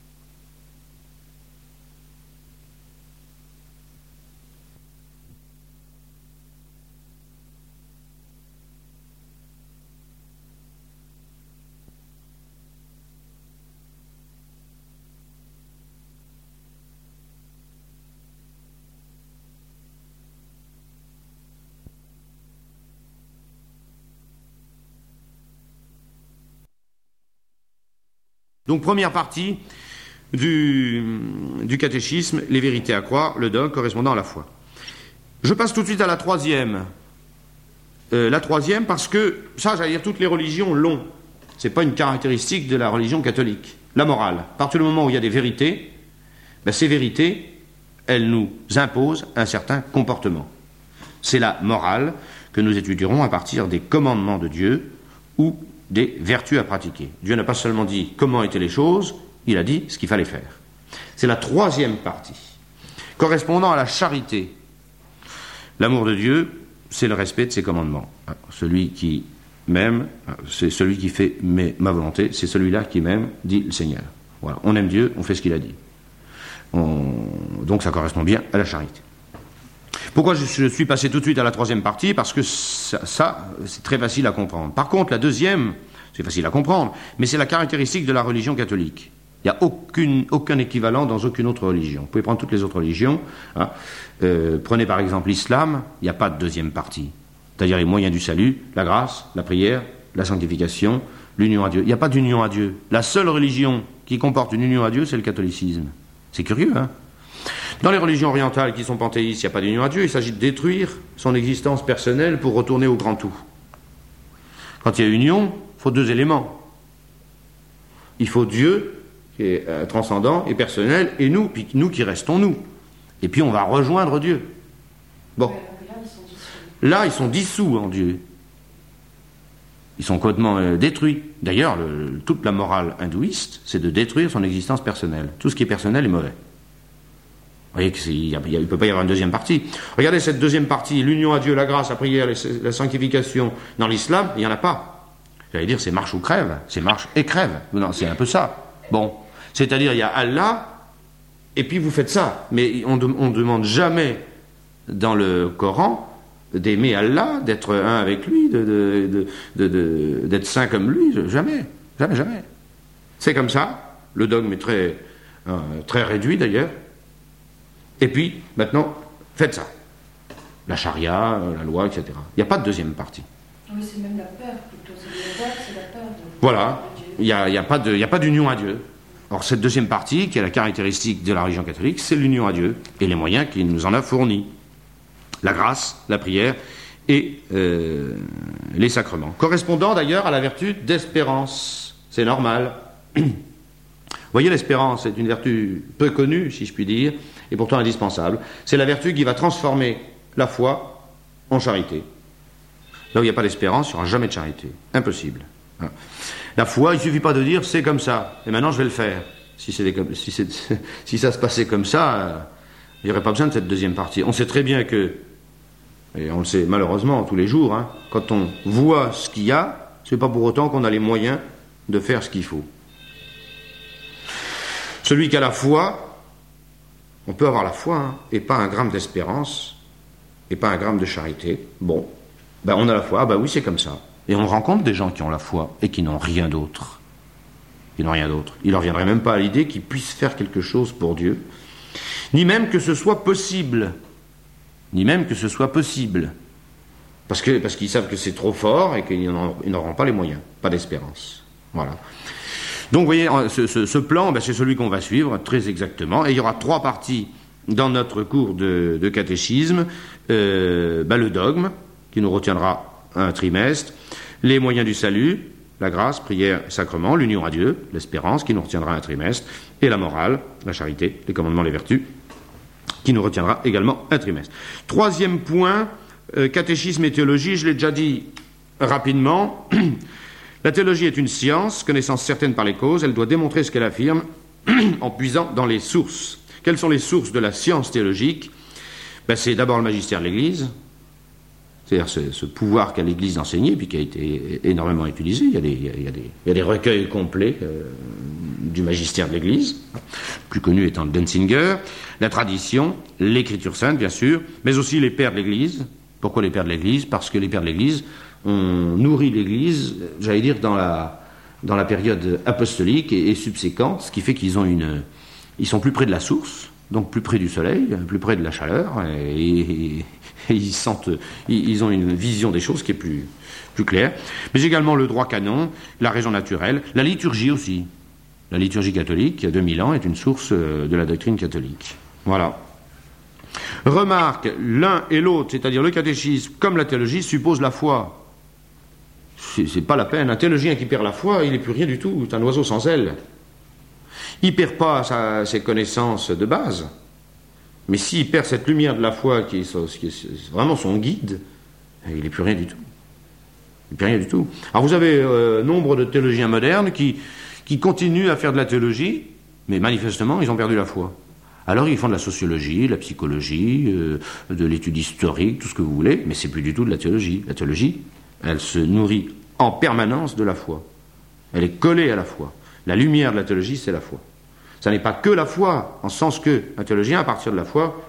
Donc première partie du catéchisme, les vérités à croire, le dogme correspondant à la foi. Je passe tout de suite à la troisième. La troisième parce que, ça j'allais dire, toutes les religions l'ont. C'est pas une caractéristique de la religion catholique. La morale. À partir du moment où il y a des vérités, ben ces vérités, elles nous imposent un certain comportement. C'est la morale que nous étudierons à partir des commandements de Dieu ou des vertus à pratiquer. Dieu n'a pas seulement dit comment étaient les choses, il a dit ce qu'il fallait faire. C'est la troisième partie, correspondant à la charité. L'amour de Dieu, c'est le respect de ses commandements. Celui qui m'aime, c'est celui qui fait ma volonté, c'est celui-là qui m'aime, dit le Seigneur. Voilà. On aime Dieu, on fait ce qu'il a dit. Donc ça correspond bien à la charité. Pourquoi je suis passé tout de suite à la troisième partie? Parce que ça, c'est très facile à comprendre. Par contre, la deuxième, c'est facile à comprendre, mais c'est la caractéristique de la religion catholique. Il n'y a aucun équivalent dans aucune autre religion. Vous pouvez prendre toutes les autres religions. Hein. Prenez par exemple l'islam, il n'y a pas de deuxième partie. C'est-à-dire les moyens du salut, la grâce, la prière, la sanctification, l'union à Dieu. Il n'y a pas d'union à Dieu. La seule religion qui comporte une union à Dieu, c'est le catholicisme. C'est curieux, hein? Dans les religions orientales qui sont panthéistes, il n'y a pas d'union à Dieu, il s'agit de détruire son existence personnelle pour retourner au grand tout. Quand il y a union, il faut 2 éléments. Il faut Dieu, qui est transcendant et personnel, et nous, puis nous qui restons nous. Et puis on va rejoindre Dieu. Bon. Là, ils sont dissous en Dieu. Ils sont complètement détruits. D'ailleurs, toute la morale hindouiste, c'est de détruire son existence personnelle. Tout ce qui est personnel est mauvais. Vous voyez qu'il ne peut pas y avoir une deuxième partie. Regardez cette deuxième partie, l'union à Dieu, la grâce, la prière, la sanctification. Dans l'islam, il n'y en a pas. J'allais dire, c'est marche ou crève. C'est marche et crève. Non, c'est un peu ça. Bon. C'est-à-dire, il y a Allah, et puis vous faites ça. Mais on ne demande jamais dans le Coran d'aimer Allah, d'être un avec lui, d'être saint comme lui. Jamais, jamais, jamais. C'est comme ça. Le dogme est très réduit d'ailleurs. Et puis, maintenant, faites ça. La charia, la loi, etc. Il n'y a pas de deuxième partie. Oui, c'est même la peur plutôt. C'est la peur de Voilà. Dieu. Il n'y a pas d'union à Dieu. Or, cette deuxième partie, qui est la caractéristique de la religion catholique, c'est l'union à Dieu et les moyens qu'il nous en a fournis. La grâce, la prière et les sacrements. Correspondant d'ailleurs à la vertu d'espérance. C'est normal. Vous voyez, l'espérance est une vertu peu connue, si je puis dire, et pourtant indispensable. C'est la vertu qui va transformer la foi en charité. Là où il n'y a pas d'espérance, il n'y aura jamais de charité. Impossible. La foi, il ne suffit pas de dire c'est comme ça, et maintenant je vais le faire. Si ça se passait comme ça, il n'y aurait pas besoin de cette deuxième partie. On sait très bien que, et on le sait malheureusement tous les jours, quand on voit ce qu'il y a, c'est pas pour autant qu'on a les moyens de faire ce qu'il faut. Celui qui a la foi, on peut avoir la foi, et pas un gramme d'espérance, et pas un gramme de charité. Bon, on a la foi, oui c'est comme ça. Et on rencontre des gens qui ont la foi et qui n'ont rien d'autre. Il leur viendrait même pas à l'idée qu'ils puissent faire quelque chose pour Dieu, ni même que ce soit possible. Parce qu'ils savent que c'est trop fort et qu'ils n'auront pas les moyens, pas d'espérance. Voilà. Donc vous voyez, ce plan, c'est celui qu'on va suivre très exactement. Et il y aura 3 parties dans notre cours de catéchisme. Le dogme, qui nous retiendra un trimestre, les moyens du salut, la grâce, prière, sacrement, l'union à Dieu, l'espérance, qui nous retiendra un trimestre, et la morale, la charité, les commandements, les vertus, qui nous retiendra également un trimestre. 3e point, catéchisme et théologie, je l'ai déjà dit rapidement. La théologie est une science, connaissance certaine par les causes, elle doit démontrer ce qu'elle affirme en puisant dans les sources. Quelles sont les sources de la science théologique ? C'est d'abord le magistère de l'Église, c'est-à-dire ce pouvoir qu'a l'Église d'enseigner, puis qui a été énormément utilisé. Il y a des recueils complets du magistère de l'Église, plus connu étant le Denzinger, la tradition, l'Écriture sainte, bien sûr, mais aussi les pères de l'Église. Pourquoi les pères de l'Église ? Parce que les pères de l'Église ont nourri l'Église, j'allais dire, dans la période apostolique et subséquente, ce qui fait qu'ils ils sont plus près de la source, donc plus près du soleil, plus près de la chaleur, et ils ont une vision des choses qui est plus claire. Mais également le droit canon, la raison naturelle, la liturgie aussi. La liturgie catholique, il y a 2000 ans, est une source de la doctrine catholique. Voilà. Remarque, l'un et l'autre, c'est-à-dire le catéchisme comme la théologie, suppose la foi. C'est pas la peine. Un théologien qui perd la foi, il n'est plus rien du tout. C'est un oiseau sans ailes. Il perd pas ses connaissances de base. Mais s'il perd cette lumière de la foi qui est vraiment son guide, il n'est plus rien du tout. Il n'est plus rien du tout. Alors vous avez nombre de théologiens modernes qui continuent à faire de la théologie, mais manifestement, ils ont perdu la foi. Alors ils font de la sociologie, de la psychologie, de l'étude historique, tout ce que vous voulez, mais c'est plus du tout de la théologie. La théologie, elle se nourrit en permanence de la foi. Elle est collée à la foi. La lumière de la théologie, c'est la foi. Ça n'est pas que la foi, en sens que un théologien, à partir de la foi,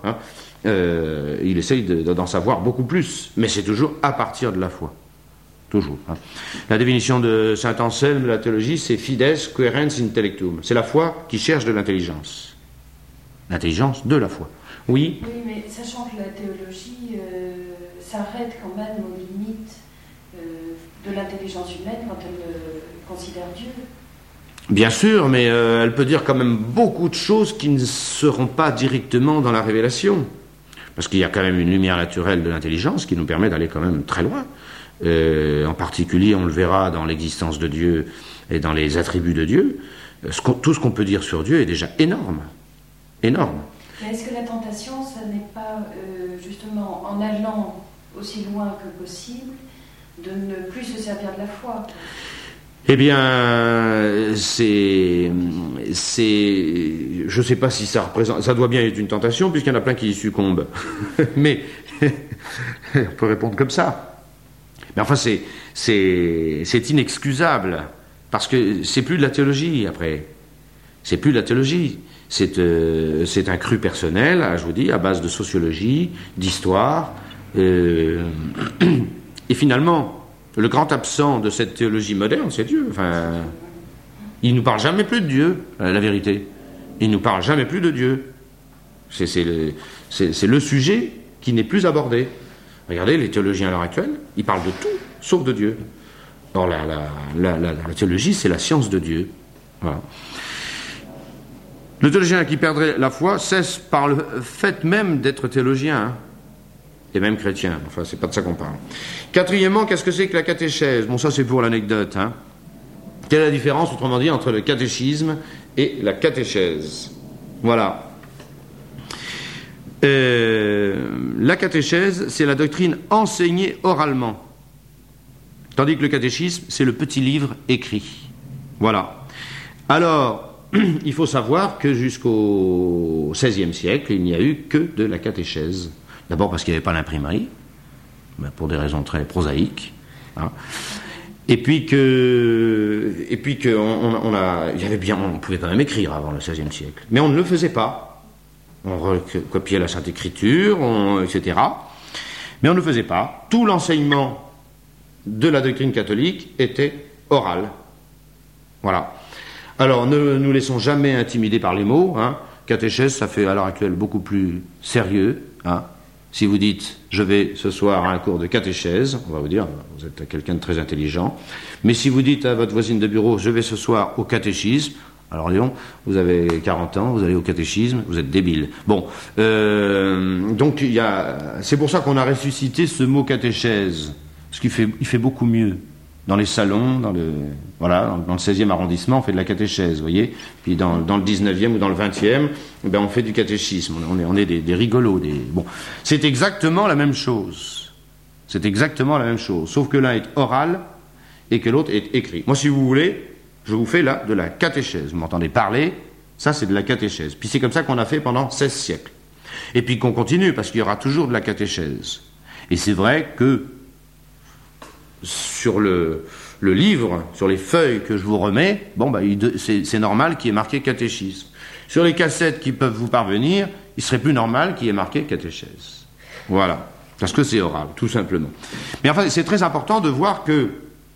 il essaye d'en savoir beaucoup plus, mais c'est toujours à partir de la foi. Toujours. La définition de saint Anselme de la théologie, c'est fides quaerens intellectum. C'est la foi qui cherche de l'intelligence. L'intelligence de la foi. Oui. Oui, mais sachant que la théologie s'arrête quand même aux limites de l'intelligence humaine quand elle considère Dieu. Bien sûr, mais elle peut dire quand même beaucoup de choses qui ne seront pas directement dans la révélation. Parce qu'il y a quand même une lumière naturelle de l'intelligence qui nous permet d'aller quand même très loin. En particulier, on le verra dans l'existence de Dieu et dans les attributs de Dieu. Tout ce qu'on peut dire sur Dieu est déjà énorme. Énorme. Mais est-ce que la tentation, ça n'est pas justement en allant aussi loin que possible de ne plus se servir de la foi ? Eh bien, je ne sais pas si ça représente, ça doit bien être une tentation puisqu'il y en a plein qui y succombent. Mais on peut répondre comme ça. Mais enfin, c'est inexcusable parce que c'est plus de la théologie après. C'est plus de la théologie. C'est un cru personnel, je vous dis, à base de sociologie, d'histoire, Et finalement, le grand absent de cette théologie moderne, c'est Dieu. Enfin, il ne nous parle jamais plus de Dieu, la vérité. Il ne nous parle jamais plus de Dieu. C'est le sujet qui n'est plus abordé. Regardez, les théologiens à l'heure actuelle, ils parlent de tout, sauf de Dieu. Or, la théologie, c'est la science de Dieu. Voilà. Le théologien qui perdrait la foi cesse par le fait même d'être théologien, hein, et même chrétien. Enfin, c'est pas de ça qu'on parle. Quatrièmement, qu'est-ce que c'est que la catéchèse? Bon, ça c'est pour l'anecdote. Hein. Quelle est la différence, autrement dit, entre le catéchisme et la catéchèse? Voilà. La catéchèse, c'est la doctrine enseignée oralement. Tandis que le catéchisme, c'est le petit livre écrit. Voilà. Alors, il faut savoir que jusqu'au XVIe siècle, il n'y a eu que de la catéchèse. D'abord parce qu'il n'y avait pas l'imprimerie, pour des raisons très prosaïques. Hein. Et puis on pouvait quand même écrire avant le XVIe siècle. Mais on ne le faisait pas. On recopiait la Sainte Écriture, etc. Mais on ne le faisait pas. Tout l'enseignement de la doctrine catholique était oral. Voilà. Alors, ne nous laissons jamais intimider par les mots. Hein. Catéchèse, ça fait à l'heure actuelle beaucoup plus sérieux. Hein. Si vous dites « je vais ce soir à un cours de catéchèse », on va vous dire « vous êtes quelqu'un de très intelligent ». Mais si vous dites à votre voisine de bureau « je vais ce soir au catéchisme », alors disons, vous avez 40 ans, vous allez au catéchisme, vous êtes débile. Bon, donc c'est pour ça qu'on a ressuscité ce mot catéchèse, parce qu'il fait beaucoup mieux. Dans les salons, dans le 16e arrondissement, on fait de la catéchèse, vous voyez. Puis dans le 19e ou dans le 20e, ben on fait du catéchisme. On est des rigolos. Bon, c'est exactement la même chose. C'est exactement la même chose. Sauf que l'un est oral et que l'autre est écrit. Moi, si vous voulez, je vous fais là de la catéchèse. Vous m'entendez parler, ça c'est de la catéchèse. Puis c'est comme ça qu'on a fait pendant 16 siècles. Et puis qu'on continue, parce qu'il y aura toujours de la catéchèse. Et c'est vrai que sur le livre, sur les feuilles que je vous remets, bon, c'est normal qu'il y ait marqué catéchisme. Sur les cassettes qui peuvent vous parvenir, il serait plus normal qu'il y ait marqué catéchèse. Voilà. Parce que c'est oral, tout simplement. Mais enfin, c'est très important de voir que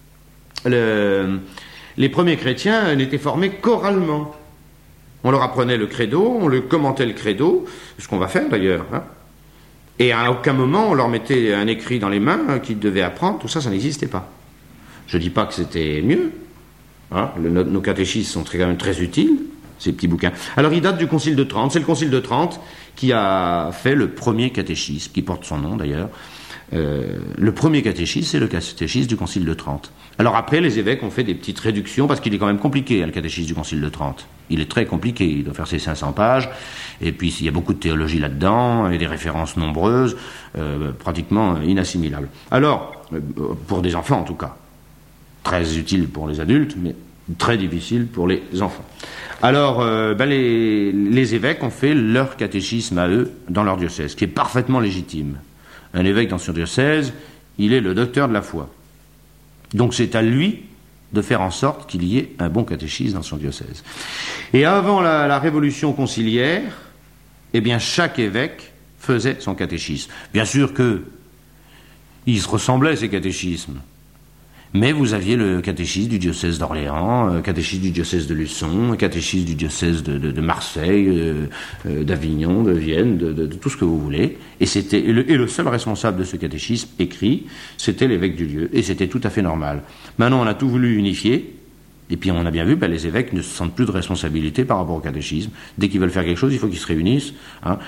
les premiers chrétiens n'étaient formés qu'oralement. On leur apprenait le credo, on le commentait le credo, ce qu'on va faire d'ailleurs, hein. Et à aucun moment on leur mettait un écrit dans les mains qu'ils devaient apprendre, tout ça, ça n'existait pas. Je ne dis pas que c'était mieux. Hein, nos catéchistes sont quand même très utiles, ces petits bouquins. Alors ils datent du Concile de Trente, c'est le Concile de Trente qui a fait le premier catéchisme, qui porte son nom d'ailleurs. Le premier catéchisme, c'est le catéchisme du Concile de Trente. Alors après, les évêques ont fait des petites réductions, parce qu'il est quand même compliqué, le catéchisme du Concile de Trente. Il est très compliqué, il doit faire ses 500 pages, et puis il y a beaucoup de théologie là-dedans, et des références nombreuses, pratiquement inassimilables. Alors, pour des enfants en tout cas, très utile pour les adultes, mais très difficile pour les enfants. Alors, les évêques ont fait leur catéchisme à eux, dans leur diocèse, qui est parfaitement légitime. Un évêque dans son diocèse, il est le docteur de la foi. Donc c'est à lui de faire en sorte qu'il y ait un bon catéchisme dans son diocèse. Et avant la révolution conciliaire, eh bien chaque évêque faisait son catéchisme. Bien sûr que ils se ressemblaient, ces catéchismes. Mais vous aviez le catéchisme du diocèse d'Orléans, le catéchisme du diocèse de Luçon, le catéchisme du diocèse de Marseille, d'Avignon, de Vienne, de tout ce que vous voulez. Et le seul responsable de ce catéchisme écrit, c'était l'évêque du lieu. Et c'était tout à fait normal. Maintenant, on a tout voulu unifier. Et puis on a bien vu, les évêques ne se sentent plus de responsabilité par rapport au catéchisme. Dès qu'ils veulent faire quelque chose, il faut qu'ils se réunissent. Hein,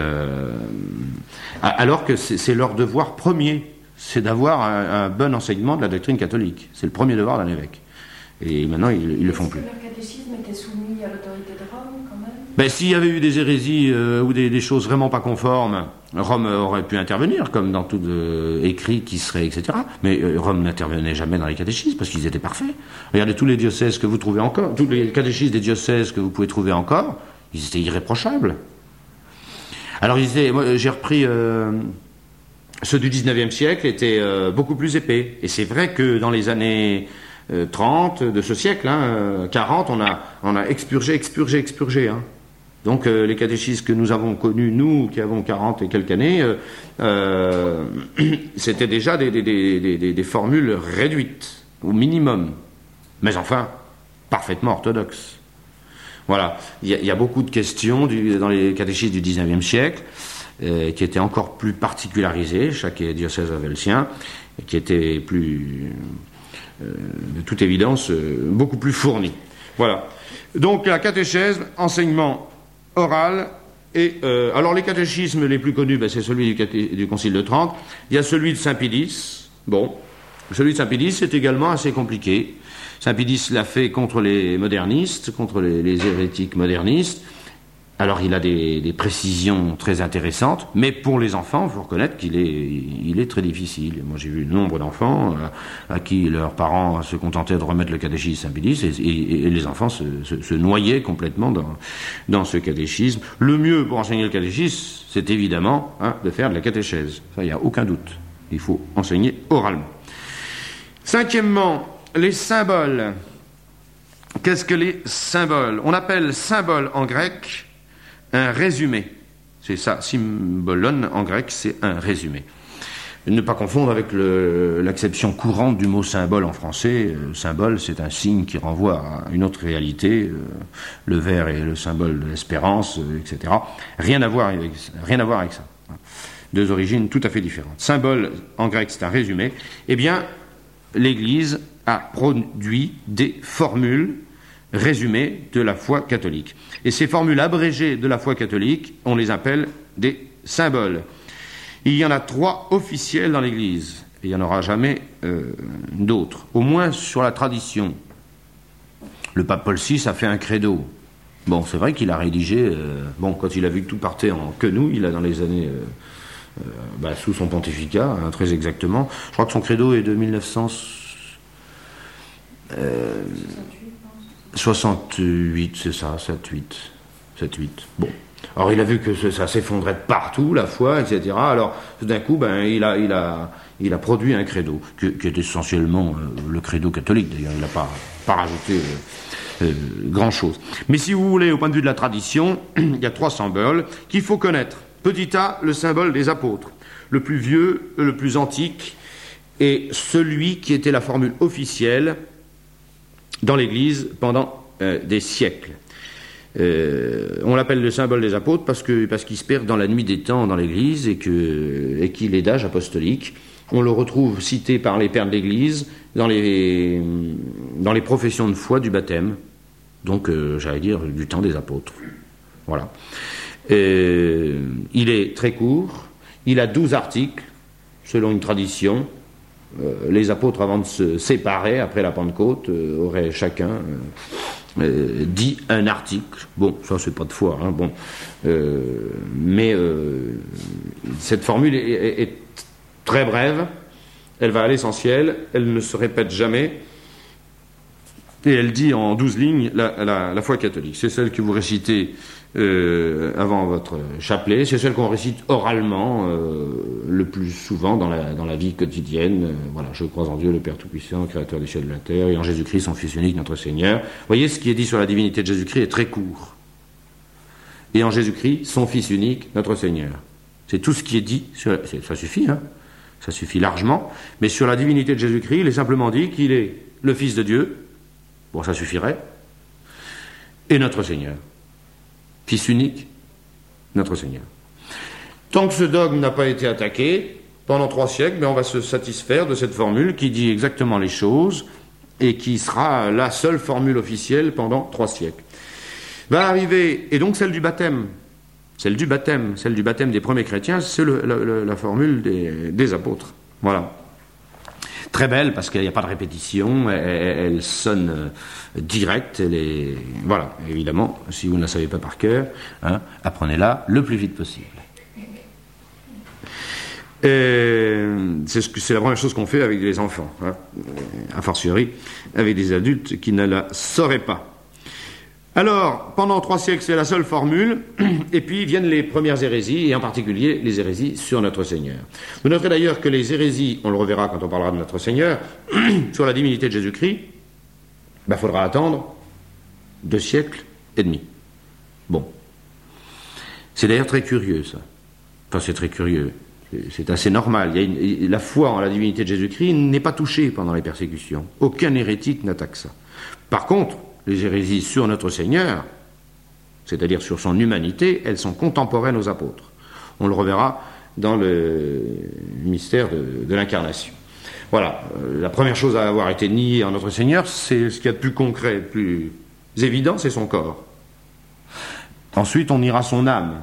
alors que c'est leur devoir premier. C'est d'avoir un bon enseignement de la doctrine catholique. C'est le premier devoir d'un évêque. Et maintenant, ils le font plus. Est-ce que le catéchisme était soumis à l'autorité de Rome, quand même ? S'il y avait eu des hérésies ou des choses vraiment pas conformes, Rome aurait pu intervenir, comme dans tout écrit qui serait, etc. Mais Rome n'intervenait jamais dans les catéchismes, parce qu'ils étaient parfaits. Regardez tous les diocèses que vous trouvez encore, tous les catéchismes des diocèses que vous pouvez trouver encore, ils étaient irréprochables. Alors, moi, j'ai repris... ceux du 19e siècle étaient beaucoup plus épais. Et c'est vrai que dans les années 30 de ce siècle, 40, on a expurgé. Hein. Donc les catéchismes que nous avons connus, nous qui avons 40 et quelques années, c'était déjà des formules réduites, au minimum, mais enfin, parfaitement orthodoxes. Voilà, il y a beaucoup de questions dans les catéchismes du XIXe siècle, qui étaient encore plus particularisées, chaque diocèse avait le sien, et qui étaient plus, de toute évidence, beaucoup plus fournis. Voilà. Donc la catéchèse, enseignement oral, et alors les catéchismes les plus connus, c'est celui du Concile de Trente. Il y a celui de Saint Pidis. Bon, celui de Saint Pidis c'est également assez compliqué. Saint Pidis l'a fait contre les modernistes, contre les hérétiques modernistes. Alors il a des précisions très intéressantes, mais pour les enfants, il faut reconnaître qu'il est très difficile. Moi j'ai vu nombre d'enfants à qui leurs parents se contentaient de remettre le catéchisme Saint-Pédis et les enfants se noyaient complètement dans ce catéchisme. Le mieux pour enseigner le catéchisme, c'est évidemment de faire de la catéchèse. Ça, il n'y a aucun doute. Il faut enseigner oralement. Cinquièmement, les symboles. Qu'est-ce que les symboles? On appelle symbole en grec un résumé. C'est ça, symbolon en grec, c'est un résumé. Ne pas confondre avec l'acception courante du mot symbole en français. Symbole, c'est un signe qui renvoie à une autre réalité. Le vert est le symbole de l'espérance, etc. Rien à voir avec ça. Deux origines tout à fait différentes. Symbole en grec, c'est un résumé. Eh bien, l'Église a produit des formules résumées de la foi catholique. Et ces formules abrégées de la foi catholique, on les appelle des symboles. Il y en a 3 officiels dans l'Église, et il n'y en aura jamais d'autres, au moins sur la tradition. Le pape Paul VI a fait un credo. Bon, c'est vrai qu'il a rédigé, quand il a vu que tout partait en quenouille, il a dans les années, sous son pontificat, très exactement, je crois que son credo est de 1968, c'est ça, 7-8. Bon. Alors il a vu que ça s'effondrait de partout, la foi, etc. Alors tout d'un coup, il a produit un credo, qui est essentiellement le credo catholique, d'ailleurs, il n'a pas rajouté grand-chose. Mais si vous voulez, au point de vue de la tradition, il y a 3 symboles qu'il faut connaître. Petit a, le symbole des apôtres, le plus vieux, le plus antique, et celui qui était la formule officielle dans l'Église pendant des siècles. On l'appelle le symbole des apôtres parce qu'il se perd dans la nuit des temps dans l'Église et qu'il est d'âge apostolique. On le retrouve cité par les pères de l'Église dans les professions de foi du baptême, donc j'allais dire du temps des apôtres. Voilà. Il est très court, il a 12 articles, selon une tradition. Les apôtres, avant de se séparer, après la Pentecôte, auraient chacun dit un article. Bon, ça c'est pas de foi, mais cette formule est très brève, elle va à l'essentiel, elle ne se répète jamais, et elle dit en 12 lignes la foi catholique. C'est celle que vous récitez avant votre chapelet, c'est celle qu'on récite oralement le plus souvent dans la vie quotidienne. Voilà, je crois en Dieu le Père Tout-Puissant, Créateur des cieux et de la terre, et en Jésus-Christ, son Fils unique, notre Seigneur. Vous voyez, ce qui est dit sur la divinité de Jésus-Christ est très court. Et en Jésus-Christ, son Fils unique, notre Seigneur. C'est tout ce qui est dit. Ça suffit, ça suffit largement. Mais sur la divinité de Jésus-Christ, il est simplement dit qu'il est le Fils de Dieu. Bon, ça suffirait. Et notre Seigneur. Fils unique, notre Seigneur. Tant que ce dogme n'a pas été attaqué, pendant 3 siècles, on va se satisfaire de cette formule qui dit exactement les choses et qui sera la seule formule officielle pendant 3 siècles. Va arriver, et donc celle du baptême des premiers chrétiens, c'est la formule des apôtres. Voilà. Très belle parce qu'il n'y a pas de répétition, elle sonne directe, voilà, évidemment, si vous ne la savez pas par cœur, apprenez-la le plus vite possible. C'est la première chose qu'on fait avec les enfants, a fortiori avec des adultes qui ne la sauraient pas. Alors, pendant 3 siècles, c'est la seule formule, et puis viennent les premières hérésies, et en particulier les hérésies sur notre Seigneur. Vous noterez d'ailleurs que les hérésies, on le reverra quand on parlera de notre Seigneur, sur la divinité de Jésus-Christ, faudra attendre 2 siècles et demi. Bon, C'est d'ailleurs très curieux, ça. Enfin, c'est très curieux. C'est assez normal. La foi en la divinité de Jésus-Christ n'est pas touchée pendant les persécutions. Aucun hérétique n'attaque ça. Par contre, les hérésies sur notre Seigneur, c'est-à-dire sur son humanité, elles sont contemporaines aux apôtres. On le reverra dans le mystère de l'incarnation. Voilà, la première chose à avoir été niée en notre Seigneur, c'est ce qu'il y a de plus concret, plus évident, c'est son corps. Ensuite, on ira son âme.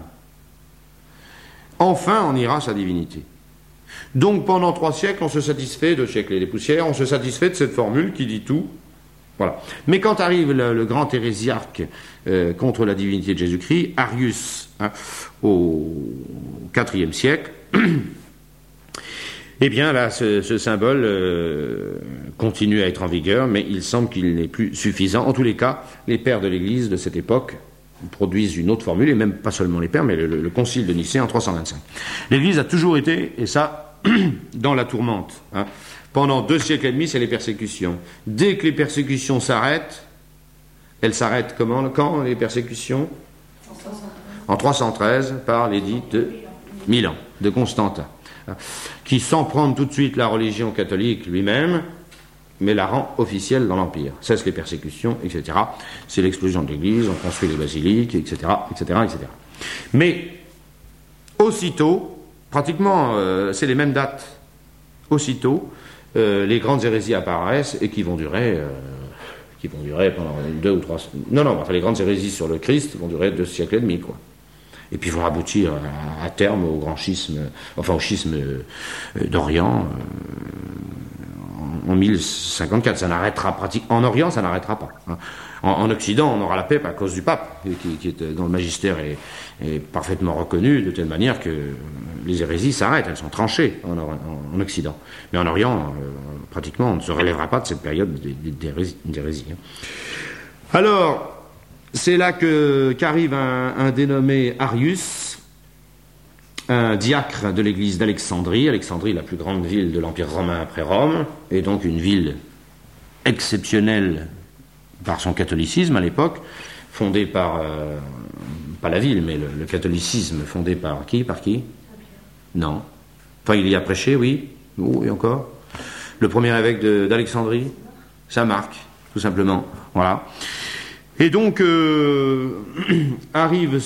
Enfin, on ira sa divinité. Donc, pendant 3 siècles, on se satisfait de siècles et des poussières, on se satisfait de cette formule qui dit tout. Voilà. Mais quand arrive le grand hérésiarque contre la divinité de Jésus-Christ, Arius, au IVe siècle, eh bien là, ce symbole continue à être en vigueur, mais il semble qu'il n'est plus suffisant. En tous les cas, les pères de l'Église de cette époque produisent une autre formule, et même pas seulement les pères, mais le concile de Nicée en 325. L'Église a toujours été, et ça, dans la tourmente. Pendant 2 siècles et demi, c'est les persécutions. Dès que les persécutions s'arrêtent, elles s'arrêtent comment, quand les persécutions? En 313, par l'édit de Milan, de Constantin, qui, sans prendre tout de suite la religion catholique lui-même, mais la rend officielle dans l'Empire. Cessent les persécutions, etc. C'est l'explosion de l'Église, on construit les basiliques, etc., etc., etc. Mais, aussitôt, pratiquement, c'est les mêmes dates, aussitôt, les grandes hérésies apparaissent et qui vont durer pendant 2 ou 3... enfin, les grandes hérésies sur le Christ vont durer 2 siècles et demi, quoi. Et puis vont aboutir à terme au grand schisme, enfin au schisme d'Orient, en 1054, ça n'arrêtera pratiquement. En Orient, ça n'arrêtera pas. En Occident, on aura la paix à cause du pape, qui est, dont le magistère est parfaitement reconnu, de telle manière que les hérésies s'arrêtent, elles sont tranchées en Occident. Mais en Orient, pratiquement, on ne se relèvera pas de cette période d'hérésie. Alors, c'est là qu'arrive un dénommé Arius, un diacre de l'église d'Alexandrie. Alexandrie, la plus grande ville de l'Empire romain après Rome, et donc une ville exceptionnelle par son catholicisme à l'époque, fondée par, pas la ville, mais le catholicisme fondé par qui? Non. Enfin, il y a prêché, oui. Oui, encore. Le premier évêque d'Alexandrie, Saint Marc, tout simplement. Voilà. Et donc, arrive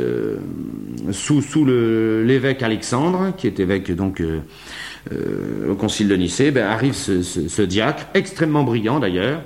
sous l'évêque Alexandre, qui est évêque donc au concile de Nicée, arrive ce diacre, extrêmement brillant d'ailleurs,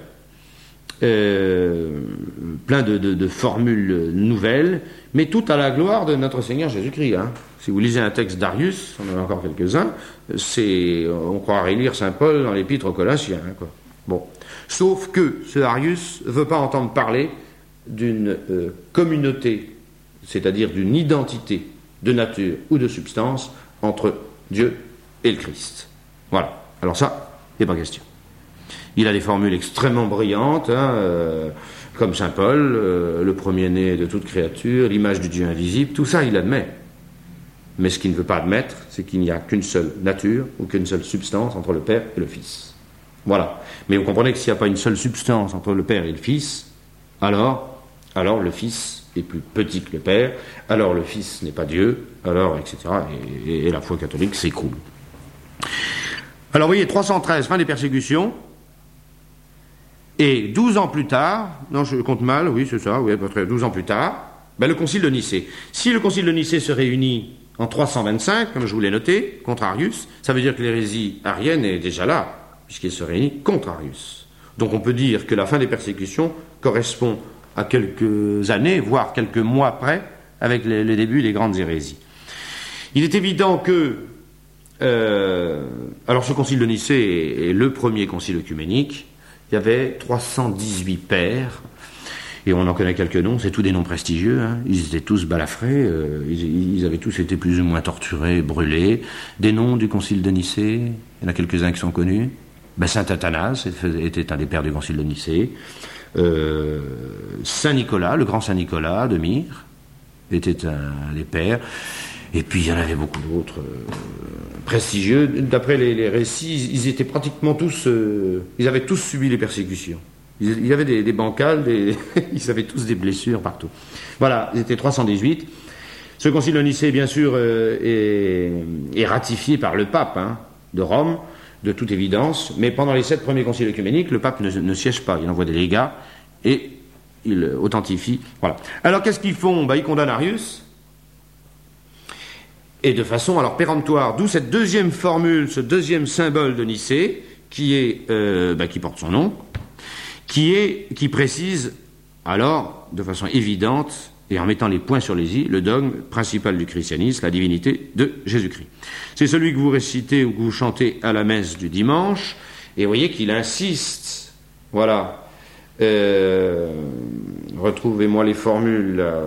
plein de formules nouvelles, mais tout à la gloire de notre Seigneur Jésus-Christ. Si vous lisez un texte d'Arius, on en a encore quelques-uns, on croirait lire Saint Paul dans l'épître aux Colossiens. Quoi. Bon. Sauf que ce Arius ne veut pas entendre parler d'une communauté, c'est-à-dire d'une identité de nature ou de substance entre Dieu et le Christ. Voilà. Alors ça, il n'est pas question. Il a des formules extrêmement brillantes, comme Saint Paul, le premier-né de toute créature, l'image du Dieu invisible, tout ça il admet. Mais ce qu'il ne veut pas admettre, c'est qu'il n'y a qu'une seule nature ou qu'une seule substance entre le Père et le Fils. Voilà. Mais vous comprenez que s'il n'y a pas une seule substance entre le Père et le Fils, alors le Fils est plus petit que le Père, alors le Fils n'est pas Dieu, alors, etc. Et la foi catholique s'écroule. Alors vous voyez, 313, fin des persécutions, et 12 ans plus tard, non je compte mal, oui c'est ça, oui, à peu près 12 ans plus tard, le concile de Nicée. Si le concile de Nicée se réunit en 325, comme je vous l'ai noté, contre Arius, ça veut dire que l'hérésie arienne est déjà là, puisqu'il se réunit contre Arius. Donc on peut dire que la fin des persécutions correspond à quelques années, voire quelques mois après, avec le début des grandes hérésies. Il est évident que alors ce concile de Nicée est le premier concile œcuménique. Il y avait 318 pères, et on en connaît quelques noms, c'est tous des noms prestigieux, ils étaient tous balafrés, ils avaient tous été plus ou moins torturés, brûlés. Des noms du concile de Nicée, il y en a quelques-uns qui sont connus. Saint Athanase était un des pères du concile de Nicée. Saint Nicolas, le grand Saint Nicolas de Myre, était un des pères. Et puis il y en avait beaucoup d'autres prestigieux. D'après les récits, ils étaient pratiquement tous... ils avaient tous subi les persécutions. Il y avait des bancales, ils avaient tous des blessures partout. Voilà, ils étaient 318. Ce concile de Nicée, bien sûr, est ratifié par le pape de Rome, de toute évidence, mais pendant les 7 premiers conciles œcuméniques, le pape ne siège pas, il envoie des légats et il authentifie. Voilà. Alors qu'est-ce qu'ils font? Ils condamnent Arius, et de façon alors péremptoire, d'où cette deuxième formule, ce deuxième symbole de Nicée, qui porte son nom, qui précise alors, de façon évidente, et en mettant les points sur les i, le dogme principal du christianisme, la divinité de Jésus-Christ. C'est celui que vous récitez ou que vous chantez à la messe du dimanche, et vous voyez qu'il insiste. Voilà. Retrouvez-moi les formules, là.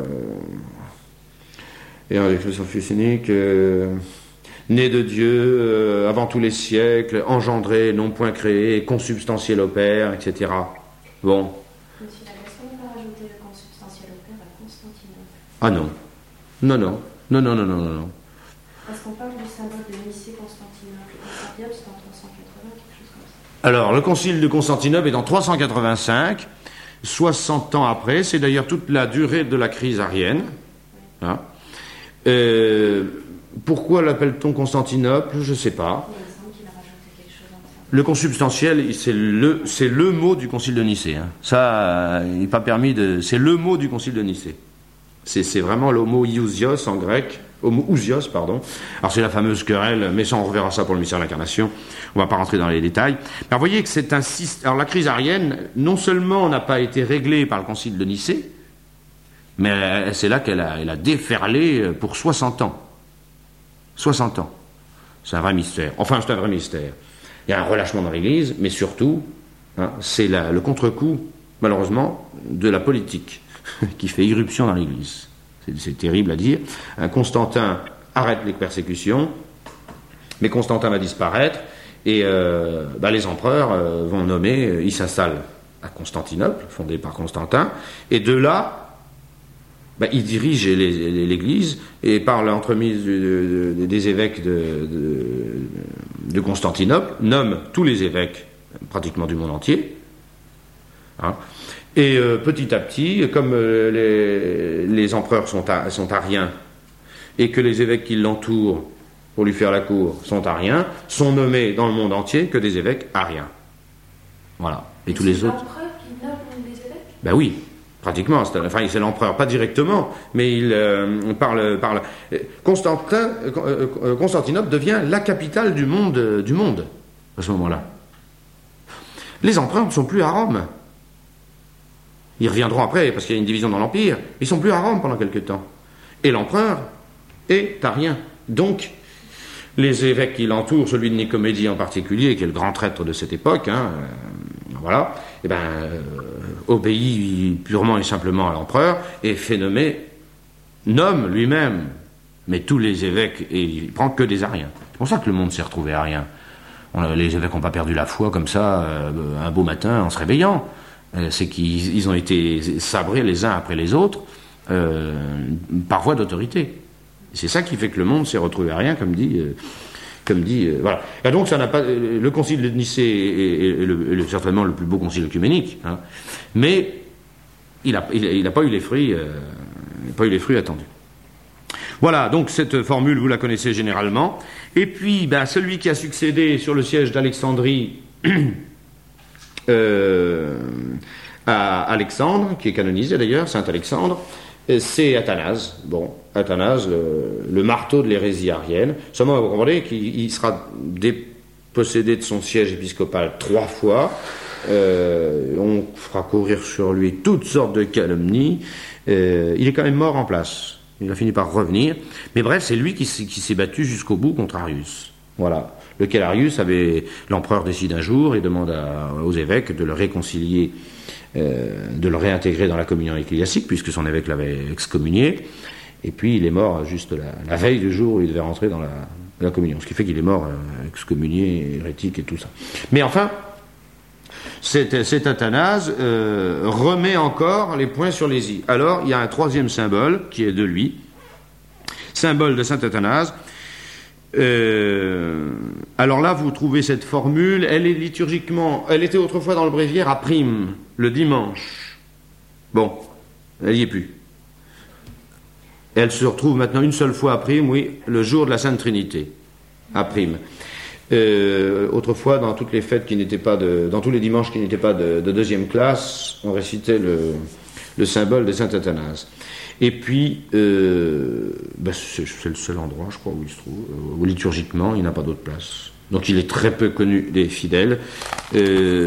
Et en l'expression fils unique, né de Dieu, avant tous les siècles, engendré, non point créé, consubstantiel au Père, etc. Bon. Monsieur, est-ce qu'on va rajouter le consubstantiel au Père à Constantinople? Ah non. Non. Parce qu'on parle du symbole de Nicée-Constantinople. Constantinople, c'est en 380, quelque chose comme ça. Alors, le concile de Constantinople est en 385, 60 ans après, c'est d'ailleurs toute la durée de la crise arienne. Hein. Pourquoi l'appelle-t-on Constantinople? Je ne sais pas. Il me semble qu'il a rajouté quelque chose en ça. Le consubstantiel, c'est le mot du concile de Nicée. Ça, il n'est pas permis de... C'est le mot du concile de Nicée. C'est vraiment l'homoousios en grec. Homoousios, pardon. Alors c'est la fameuse querelle, mais ça on reverra ça pour le mystère de l'incarnation. On ne va pas rentrer dans les détails. Alors vous voyez que c'est un système... Alors la crise arienne, non seulement n'a pas été réglée par le concile de Nicée, mais c'est là qu'elle a déferlé pour 60 ans. 60 ans. C'est un vrai mystère. Enfin, c'est un vrai mystère. Il y a un relâchement dans l'Église, mais surtout, c'est le contre-coup, malheureusement, de la politique qui fait irruption dans l'Église. C'est terrible à dire. Constantin arrête les persécutions, mais Constantin va disparaître, et les empereurs vont nommer, ils s'installent à Constantinople, fondé par Constantin, et de là, ils dirigent l'Église, et par l'entremise des évêques de Constantinople, nomment tous les évêques pratiquement du monde entier. Et petit à petit, comme les empereurs sont ariens, et que les évêques qui l'entourent pour lui faire la cour sont ariens, sont nommés dans le monde entier que des évêques ariens. Voilà. Et tous les autres... C'est l'empereur qui nomme des évêques? Ben oui. Pratiquement, c'est l'empereur, pas directement, mais il parle. Constantinople devient la capitale du monde à ce moment-là. Les empereurs ne sont plus à Rome. Ils reviendront après, parce qu'il y a une division dans l'Empire. Ils ne sont plus à Rome pendant quelque temps. Et l'empereur est arien. Donc, les évêques qui l'entourent, celui de Nicomédie en particulier, qui est le grand traître de cette époque, obéit purement et simplement à l'empereur et nomme lui-même, mais tous les évêques, et il prend que des ariens. C'est pour ça que le monde s'est retrouvé arien. Les évêques n'ont pas perdu la foi comme ça, un beau matin, en se réveillant. C'est qu'ils ont été sabrés les uns après les autres, par voie d'autorité. C'est ça qui fait que le monde s'est retrouvé arien, comme dit... voilà. Et donc ça n'a pas. Le concile de Nicée est certainement le plus beau concile œcuménique, mais il n'a pas eu les fruits, attendus. Voilà. Donc cette formule vous la connaissez généralement. Et puis celui qui a succédé sur le siège d'Alexandrie à Alexandre, qui est canonisé d'ailleurs, Saint Alexandre. C'est Athanase. Bon, Athanase, le marteau de l'hérésie arienne. Seulement, vous comprenez qu'il sera dépossédé de son siège épiscopal 3 fois. On fera courir sur lui toutes sortes de calomnies. Il est quand même mort en place. Il a fini par revenir. Mais bref, c'est lui qui s'est battu jusqu'au bout contre Arius. Voilà. Lequel Arius l'empereur décide un jour et demande aux évêques de le réconcilier, de le réintégrer dans la communion ecclésiastique, puisque son évêque l'avait excommunié, et puis il est mort juste la veille du jour où il devait rentrer dans la communion, ce qui fait qu'il est mort excommunié, hérétique et tout ça. Mais enfin, cet Athanase remet encore les points sur les i. Alors, il y a un troisième symbole qui est de lui, symbole de saint Athanase. Alors là, vous trouvez cette formule, elle est liturgiquement, elle était autrefois dans le bréviaire à prime, le dimanche. Bon, elle n'y est plus. Elle se retrouve maintenant une seule fois à Prime, oui, le jour de la Sainte Trinité, à Prime. Autrefois, dans toutes les fêtes qui n'étaient pas dans tous les dimanches qui n'étaient pas de deuxième classe, on récitait le symbole de Saint Athanase. Et puis, c'est le seul endroit, je crois, où il se trouve, où liturgiquement, il n'a pas d'autre place. Donc il est très peu connu des fidèles, et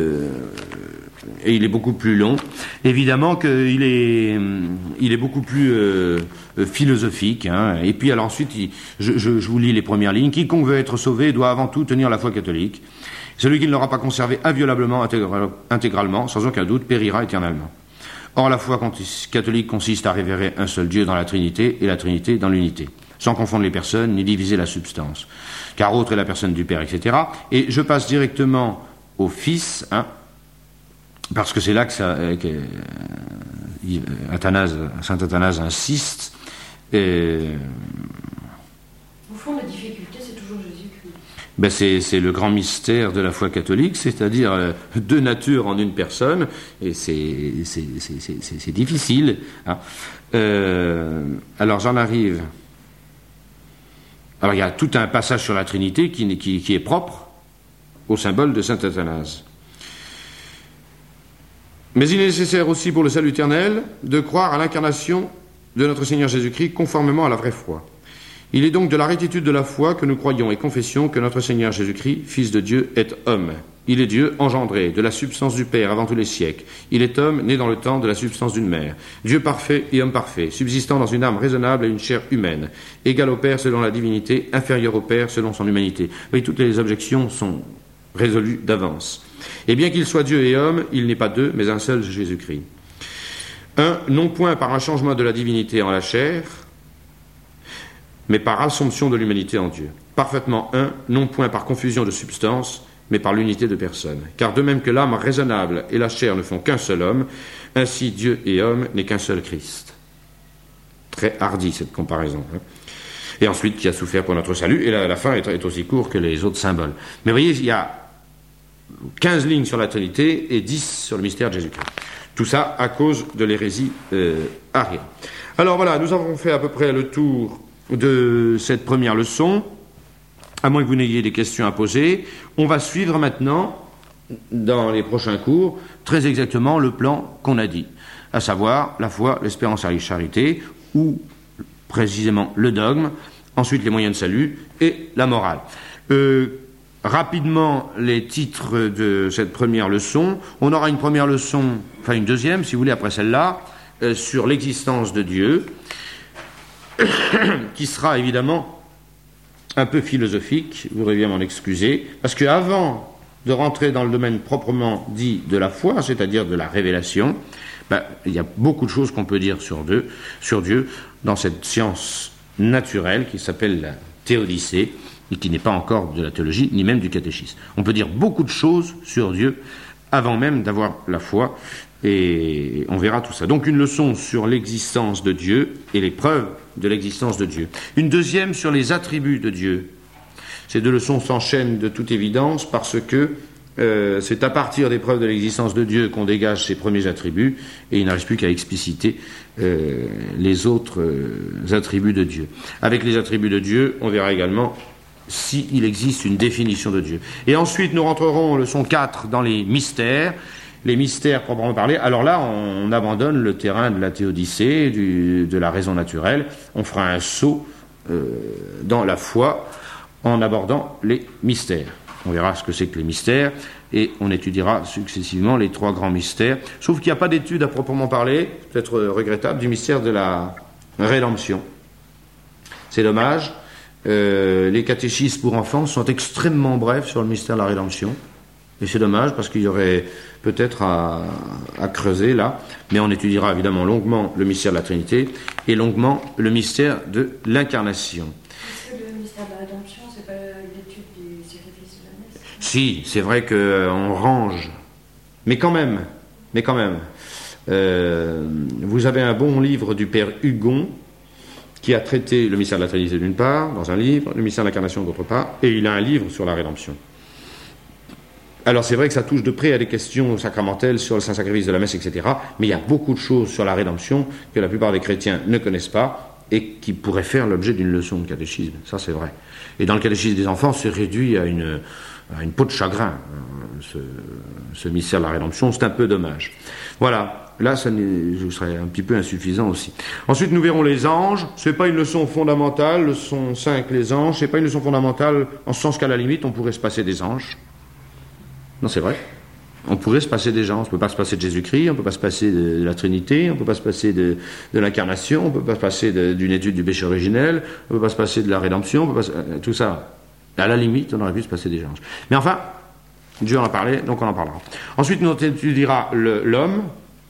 il est beaucoup plus long. Évidemment qu'il est beaucoup plus philosophique. Hein. Et puis alors ensuite, je vous lis les premières lignes. Quiconque veut être sauvé doit avant tout tenir la foi catholique. Celui qui ne l'aura pas conservé inviolablement, intégralement, sans aucun doute, périra éternellement. Or, la foi catholique consiste à révérer un seul Dieu dans la Trinité et la Trinité dans l'unité, sans confondre les personnes ni diviser la substance, car autre est la personne du Père, etc. Et je passe directement au Fils, hein, parce que c'est là que saint Athanase insiste. Au fond, la difficulté, c'est toujours Jésus-Christ. C'est le grand mystère de la foi catholique, c'est-à-dire deux natures en une personne, et c'est difficile. Hein. Alors j'en arrive. Alors il y a tout un passage sur la Trinité qui est propre au symbole de saint Athanase. Mais il est nécessaire aussi pour le salut éternel de croire à l'incarnation de notre Seigneur Jésus-Christ conformément à la vraie foi. Il est donc de la rectitude de la foi que nous croyons et confessions que notre Seigneur Jésus-Christ, Fils de Dieu, est homme. Il est Dieu engendré de la substance du Père avant tous les siècles. Il est homme né dans le temps de la substance d'une mère. Dieu parfait et homme parfait, subsistant dans une âme raisonnable et une chair humaine. Égal au Père selon la divinité, inférieur au Père selon son humanité. Oui, toutes les objections sont résolues d'avance. Et bien qu'il soit Dieu et homme, il n'est pas deux, mais un seul Jésus-Christ. Un, non point par un changement de la divinité en la chair, mais par assomption de l'humanité en Dieu. Parfaitement un, non point par confusion de substance, mais par l'unité de personne. Car de même que l'âme raisonnable et la chair ne font qu'un seul homme, ainsi Dieu et homme n'est qu'un seul Christ. Très hardi cette comparaison. Hein. Et ensuite, qui a souffert pour notre salut, et la fin est aussi courte que les autres symboles. Mais vous voyez, il y a 15 lignes sur la Trinité et 10 sur le mystère de Jésus-Christ. Tout ça à cause de l'hérésie arienne. Alors voilà, nous avons fait à peu près le tour de cette première leçon. À moins que vous n'ayez des questions à poser, on va suivre maintenant, dans les prochains cours, très exactement le plan qu'on a dit, à savoir la foi, l'espérance et la charité, ou précisément le dogme, ensuite les moyens de salut et la morale. Rapidement, les titres de cette première leçon. On aura une première leçon, enfin une deuxième, si vous voulez, après celle-là, sur l'existence de Dieu, qui sera évidemment un peu philosophique, vous devez bien m'en excuser, parce qu'avant de rentrer dans le domaine proprement dit de la foi, c'est-à-dire de la révélation, il y a beaucoup de choses qu'on peut dire sur Dieu dans cette science naturelle qui s'appelle la théodicée, et qui n'est pas encore de la théologie, ni même du catéchisme. On peut dire beaucoup de choses sur Dieu avant même d'avoir la foi, et on verra tout ça. Donc une leçon sur l'existence de Dieu et les preuves de l'existence de Dieu. Une deuxième sur les attributs de Dieu. Ces deux leçons s'enchaînent de toute évidence parce que c'est à partir des preuves de l'existence de Dieu qu'on dégage ses premiers attributs, et il ne reste plus qu'à expliciter les autres attributs de Dieu. Avec les attributs de Dieu, on verra également s'il existe une définition de Dieu. Et ensuite, nous rentrerons en leçon 4 dans les mystères proprement parlés. Alors là, on abandonne le terrain de la théodicée, de la raison naturelle. On fera un saut dans la foi en abordant les mystères. On verra ce que c'est que les mystères, et on étudiera successivement les 3 grands mystères. Sauf qu'il n'y a pas d'étude à proprement parler, peut-être regrettable, du mystère de la rédemption. C'est dommage. Les catéchismes pour enfants sont extrêmement brefs sur le mystère de la rédemption, et c'est dommage parce qu'il y aurait peut-être à creuser là, mais on étudiera évidemment longuement le mystère de la Trinité et longuement le mystère de l'incarnation. Est-ce que le mystère de la rédemption, c'est pas l'étude du sacrifice de la messe? Si, c'est vrai qu'on range, mais quand même, vous avez un bon livre du père Hugon qui a traité le mystère de la Trinité d'une part, dans un livre, le mystère de l'incarnation d'autre part, et il a un livre sur la rédemption. Alors c'est vrai que ça touche de près à des questions sacramentelles sur le Saint-Sacrifice de la messe, etc., mais il y a beaucoup de choses sur la rédemption que la plupart des chrétiens ne connaissent pas, et qui pourrait faire l'objet d'une leçon de catéchisme, ça c'est vrai. Et dans le catéchisme des enfants, c'est réduit à une peau de chagrin, ce mystère de la rédemption, c'est un peu dommage. Voilà, là ça serait un petit peu insuffisant aussi. Ensuite nous verrons les anges, c'est pas une leçon fondamentale, leçon 5 les anges, c'est pas une leçon fondamentale en ce sens qu'à la limite on pourrait se passer des anges. Non, c'est vrai. On pourrait se passer des gens, on ne peut pas se passer de Jésus-Christ, on ne peut pas se passer de la Trinité, on ne peut pas se passer de l'incarnation, on ne peut pas se passer d'une étude du péché originel, on ne peut pas se passer de la rédemption, on peut pas, tout ça. À la limite, on aurait pu se passer des gens. Mais enfin, Dieu en a parlé, donc on en parlera. Ensuite, on étudiera l'homme.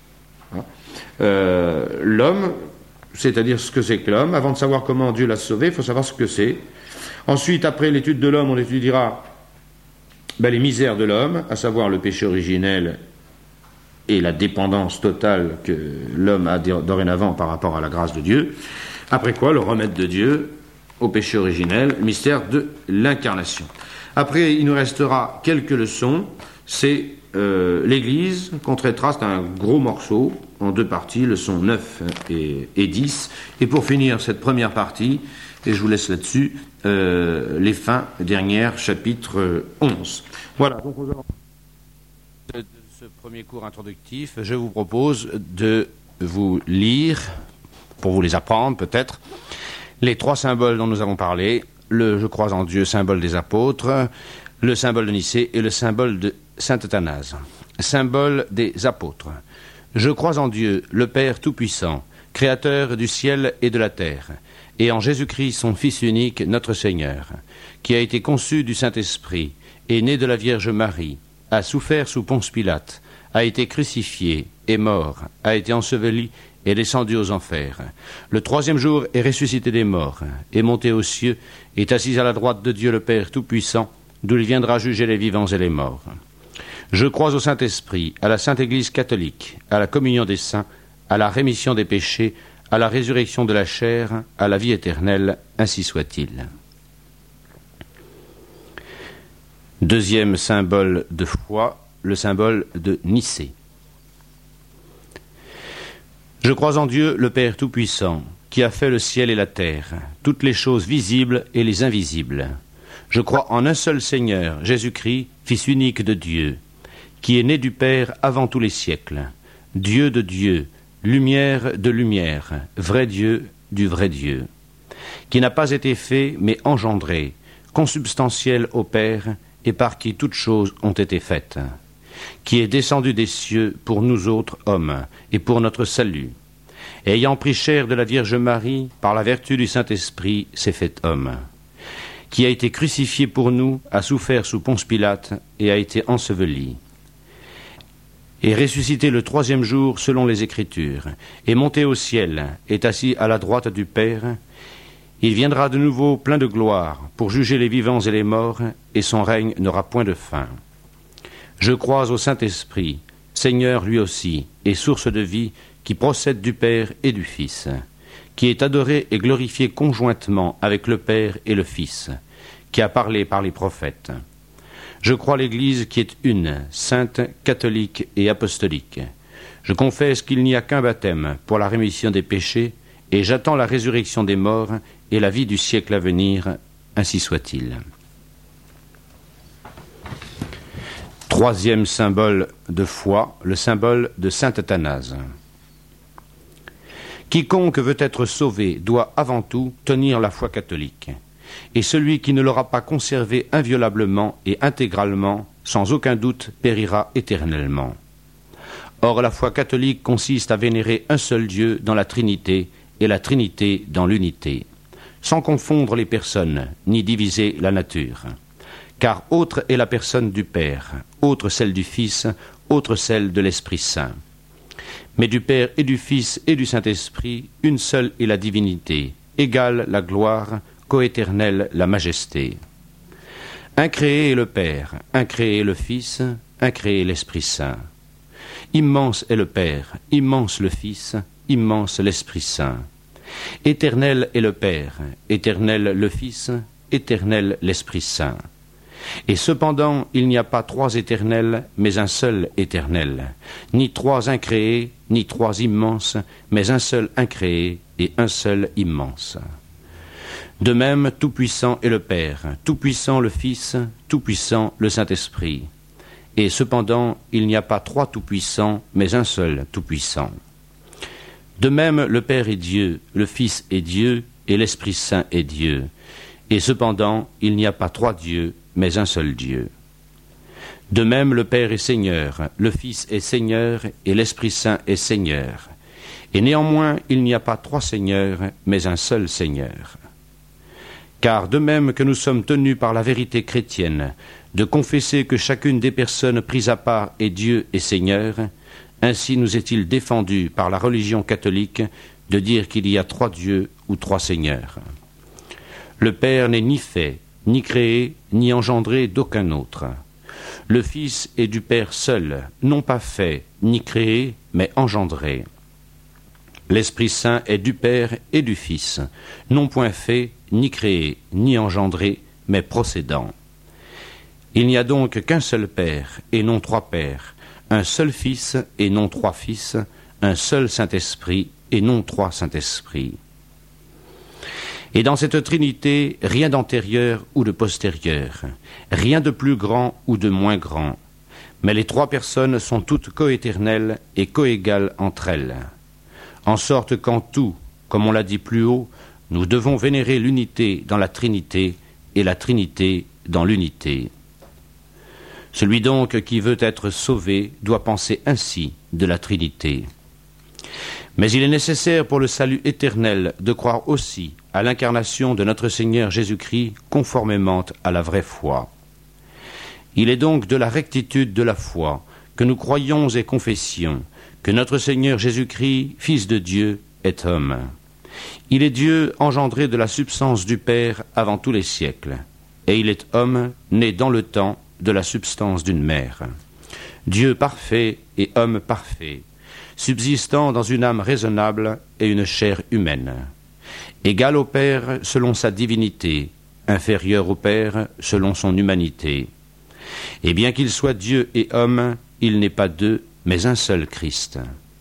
L'homme, c'est-à-dire ce que c'est que l'homme. Avant de savoir comment Dieu l'a sauvé, il faut savoir ce que c'est. Ensuite, après l'étude de l'homme, on étudiera les misères de l'homme, à savoir le péché originel et la dépendance totale que l'homme a dorénavant par rapport à la grâce de Dieu. Après quoi, le remède de Dieu au péché originel, le mystère de l'incarnation. Après, il nous restera quelques leçons. C'est l'Église qu'on traitera, c'est un gros morceau en 2 parties, leçons 9 et 10. Et pour finir cette première partie, et je vous laisse là-dessus, les fins dernières, chapitre 11. Voilà, donc de ce premier cours introductif, je vous propose de vous lire, pour vous les apprendre peut-être, les 3 symboles dont nous avons parlé, le je crois en Dieu, symbole des apôtres, le symbole de Nicée et le symbole de saint Athanase. Symbole des apôtres. Je crois en Dieu, le Père Tout-Puissant, Créateur du ciel et de la terre, et en Jésus-Christ, son Fils unique, notre Seigneur, qui a été conçu du Saint-Esprit, est né de la Vierge Marie, a souffert sous Ponce Pilate, a été crucifié, est mort, a été enseveli, est descendu aux enfers. Le 3e jour est ressuscité des morts, est monté aux cieux, est assis à la droite de Dieu le Père Tout-Puissant, d'où il viendra juger les vivants et les morts. Je crois au Saint-Esprit, à la Sainte Église catholique, à la communion des saints, à la rémission des péchés, à la résurrection de la chair, à la vie éternelle, ainsi soit-il. 2e symbole de foi, le symbole de Nicée. Je crois en Dieu, le Père Tout-Puissant, qui a fait le ciel et la terre, toutes les choses visibles et les invisibles. Je crois en un seul Seigneur, Jésus-Christ, Fils unique de Dieu, qui est né du Père avant tous les siècles, Dieu de Dieu, lumière de lumière, vrai Dieu du vrai Dieu, qui n'a pas été fait, mais engendré, consubstantiel au Père, et par qui toutes choses ont été faites, qui est descendu des cieux pour nous autres hommes, et pour notre salut, ayant pris chair de la Vierge Marie, par la vertu du Saint-Esprit, s'est fait homme, qui a été crucifié pour nous, a souffert sous Ponce Pilate, et a été enseveli, est ressuscité le 3e jour selon les Écritures, est monté au ciel, est assis à la droite du Père. Il viendra de nouveau plein de gloire pour juger les vivants et les morts, et son règne n'aura point de fin. Je crois au Saint-Esprit, Seigneur lui aussi, et source de vie, qui procède du Père et du Fils, qui est adoré et glorifié conjointement avec le Père et le Fils, qui a parlé par les prophètes. Je crois l'Église qui est une, sainte, catholique et apostolique. Je confesse qu'il n'y a qu'un baptême pour la rémission des péchés, et j'attends la résurrection des morts et la vie du siècle à venir, ainsi soit-il. 3e symbole de foi, le symbole de saint Athanase. Quiconque veut être sauvé doit avant tout tenir la foi catholique, et celui qui ne l'aura pas conservée inviolablement et intégralement, sans aucun doute, périra éternellement. Or, la foi catholique consiste à vénérer un seul Dieu dans la Trinité, et la Trinité dans l'unité, sans confondre les personnes, ni diviser la nature. Car autre est la personne du Père, autre celle du Fils, autre celle de l'Esprit Saint. Mais du Père et du Fils et du Saint-Esprit, une seule est la divinité, égale la gloire, coéternelle la majesté. Incréé est le Père, incréé est le Fils, incréé l'Esprit Saint. Immense est le Père, immense le Fils, immense l'Esprit Saint. Éternel est le Père, éternel le Fils, éternel l'Esprit Saint. Et cependant, il n'y a pas 3 éternels, mais un seul éternel, ni 3 incréés, ni 3 immenses, mais un seul incréé, et un seul immense. De même, tout-puissant est le Père, tout-puissant le Fils, tout-puissant le Saint-Esprit. Et cependant, il n'y a pas trois tout-puissants, mais un seul tout-puissant. De même, le Père est Dieu, le Fils est Dieu, et l'Esprit Saint est Dieu. Et cependant, il n'y a pas trois dieux, mais un seul Dieu. De même, le Père est Seigneur, le Fils est Seigneur, et l'Esprit Saint est Seigneur. Et néanmoins, il n'y a pas trois seigneurs, mais un seul Seigneur. Car de même que nous sommes tenus par la vérité chrétienne de confesser que chacune des personnes prises à part est Dieu et Seigneur, ainsi nous est-il défendu par la religion catholique de dire qu'il y a trois dieux ou trois seigneurs. Le Père n'est ni fait, ni créé, ni engendré d'aucun autre. Le Fils est du Père seul, non pas fait, ni créé, mais engendré. L'Esprit Saint est du Père et du Fils, non point fait, ni créé, ni engendré, mais procédant. Il n'y a donc qu'un seul Père, et non trois pères, un seul Fils, et non trois fils, un seul Saint-Esprit, et non trois Saint-Esprits. Et dans cette Trinité, rien d'antérieur ou de postérieur, rien de plus grand ou de moins grand, mais les trois personnes sont toutes coéternelles et coégales entre elles. En sorte qu'en tout, comme on l'a dit plus haut, nous devons vénérer l'unité dans la Trinité et la Trinité dans l'unité. Celui donc qui veut être sauvé doit penser ainsi de la Trinité. Mais il est nécessaire pour le salut éternel de croire aussi à l'incarnation de notre Seigneur Jésus-Christ conformément à la vraie foi. Il est donc de la rectitude de la foi que nous croyons et confessions que notre Seigneur Jésus-Christ, Fils de Dieu, est homme. Il est Dieu engendré de la substance du Père avant tous les siècles, et il est homme né dans le temps de la substance d'une mère. Dieu parfait et homme parfait, subsistant dans une âme raisonnable et une chair humaine. Égal au Père selon sa divinité, inférieur au Père selon son humanité. Et bien qu'il soit Dieu et homme, il n'est pas deux, mais un seul Christ.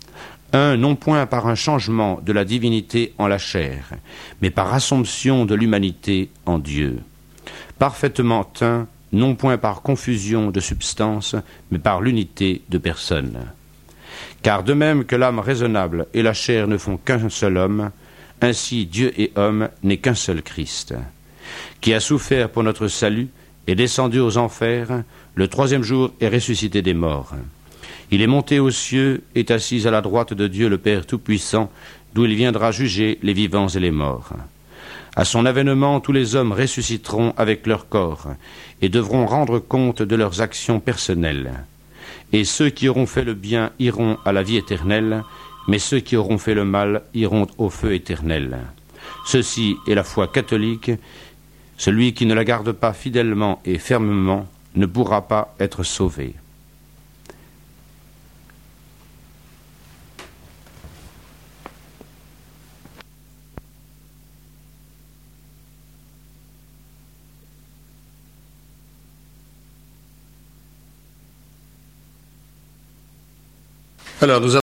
Un non point par un changement de la divinité en la chair, mais par assomption de l'humanité en Dieu. Parfaitement un, non point par confusion de substance, mais par l'unité de personne. Car de même que l'âme raisonnable et la chair ne font qu'un seul homme, ainsi Dieu et homme n'est qu'un seul Christ, qui a souffert pour notre salut, est descendu aux enfers, le troisième jour est ressuscité des morts. Il est monté aux cieux, est assis à la droite de Dieu le Père Tout-Puissant, d'où il viendra juger les vivants et les morts. À son avènement, tous les hommes ressusciteront avec leur corps, et devront rendre compte de leurs actions personnelles. Et ceux qui auront fait le bien iront à la vie éternelle, mais ceux qui auront fait le mal iront au feu éternel. Ceci est la foi catholique. Celui qui ne la garde pas fidèlement et fermement ne pourra pas être sauvé. Alors, nous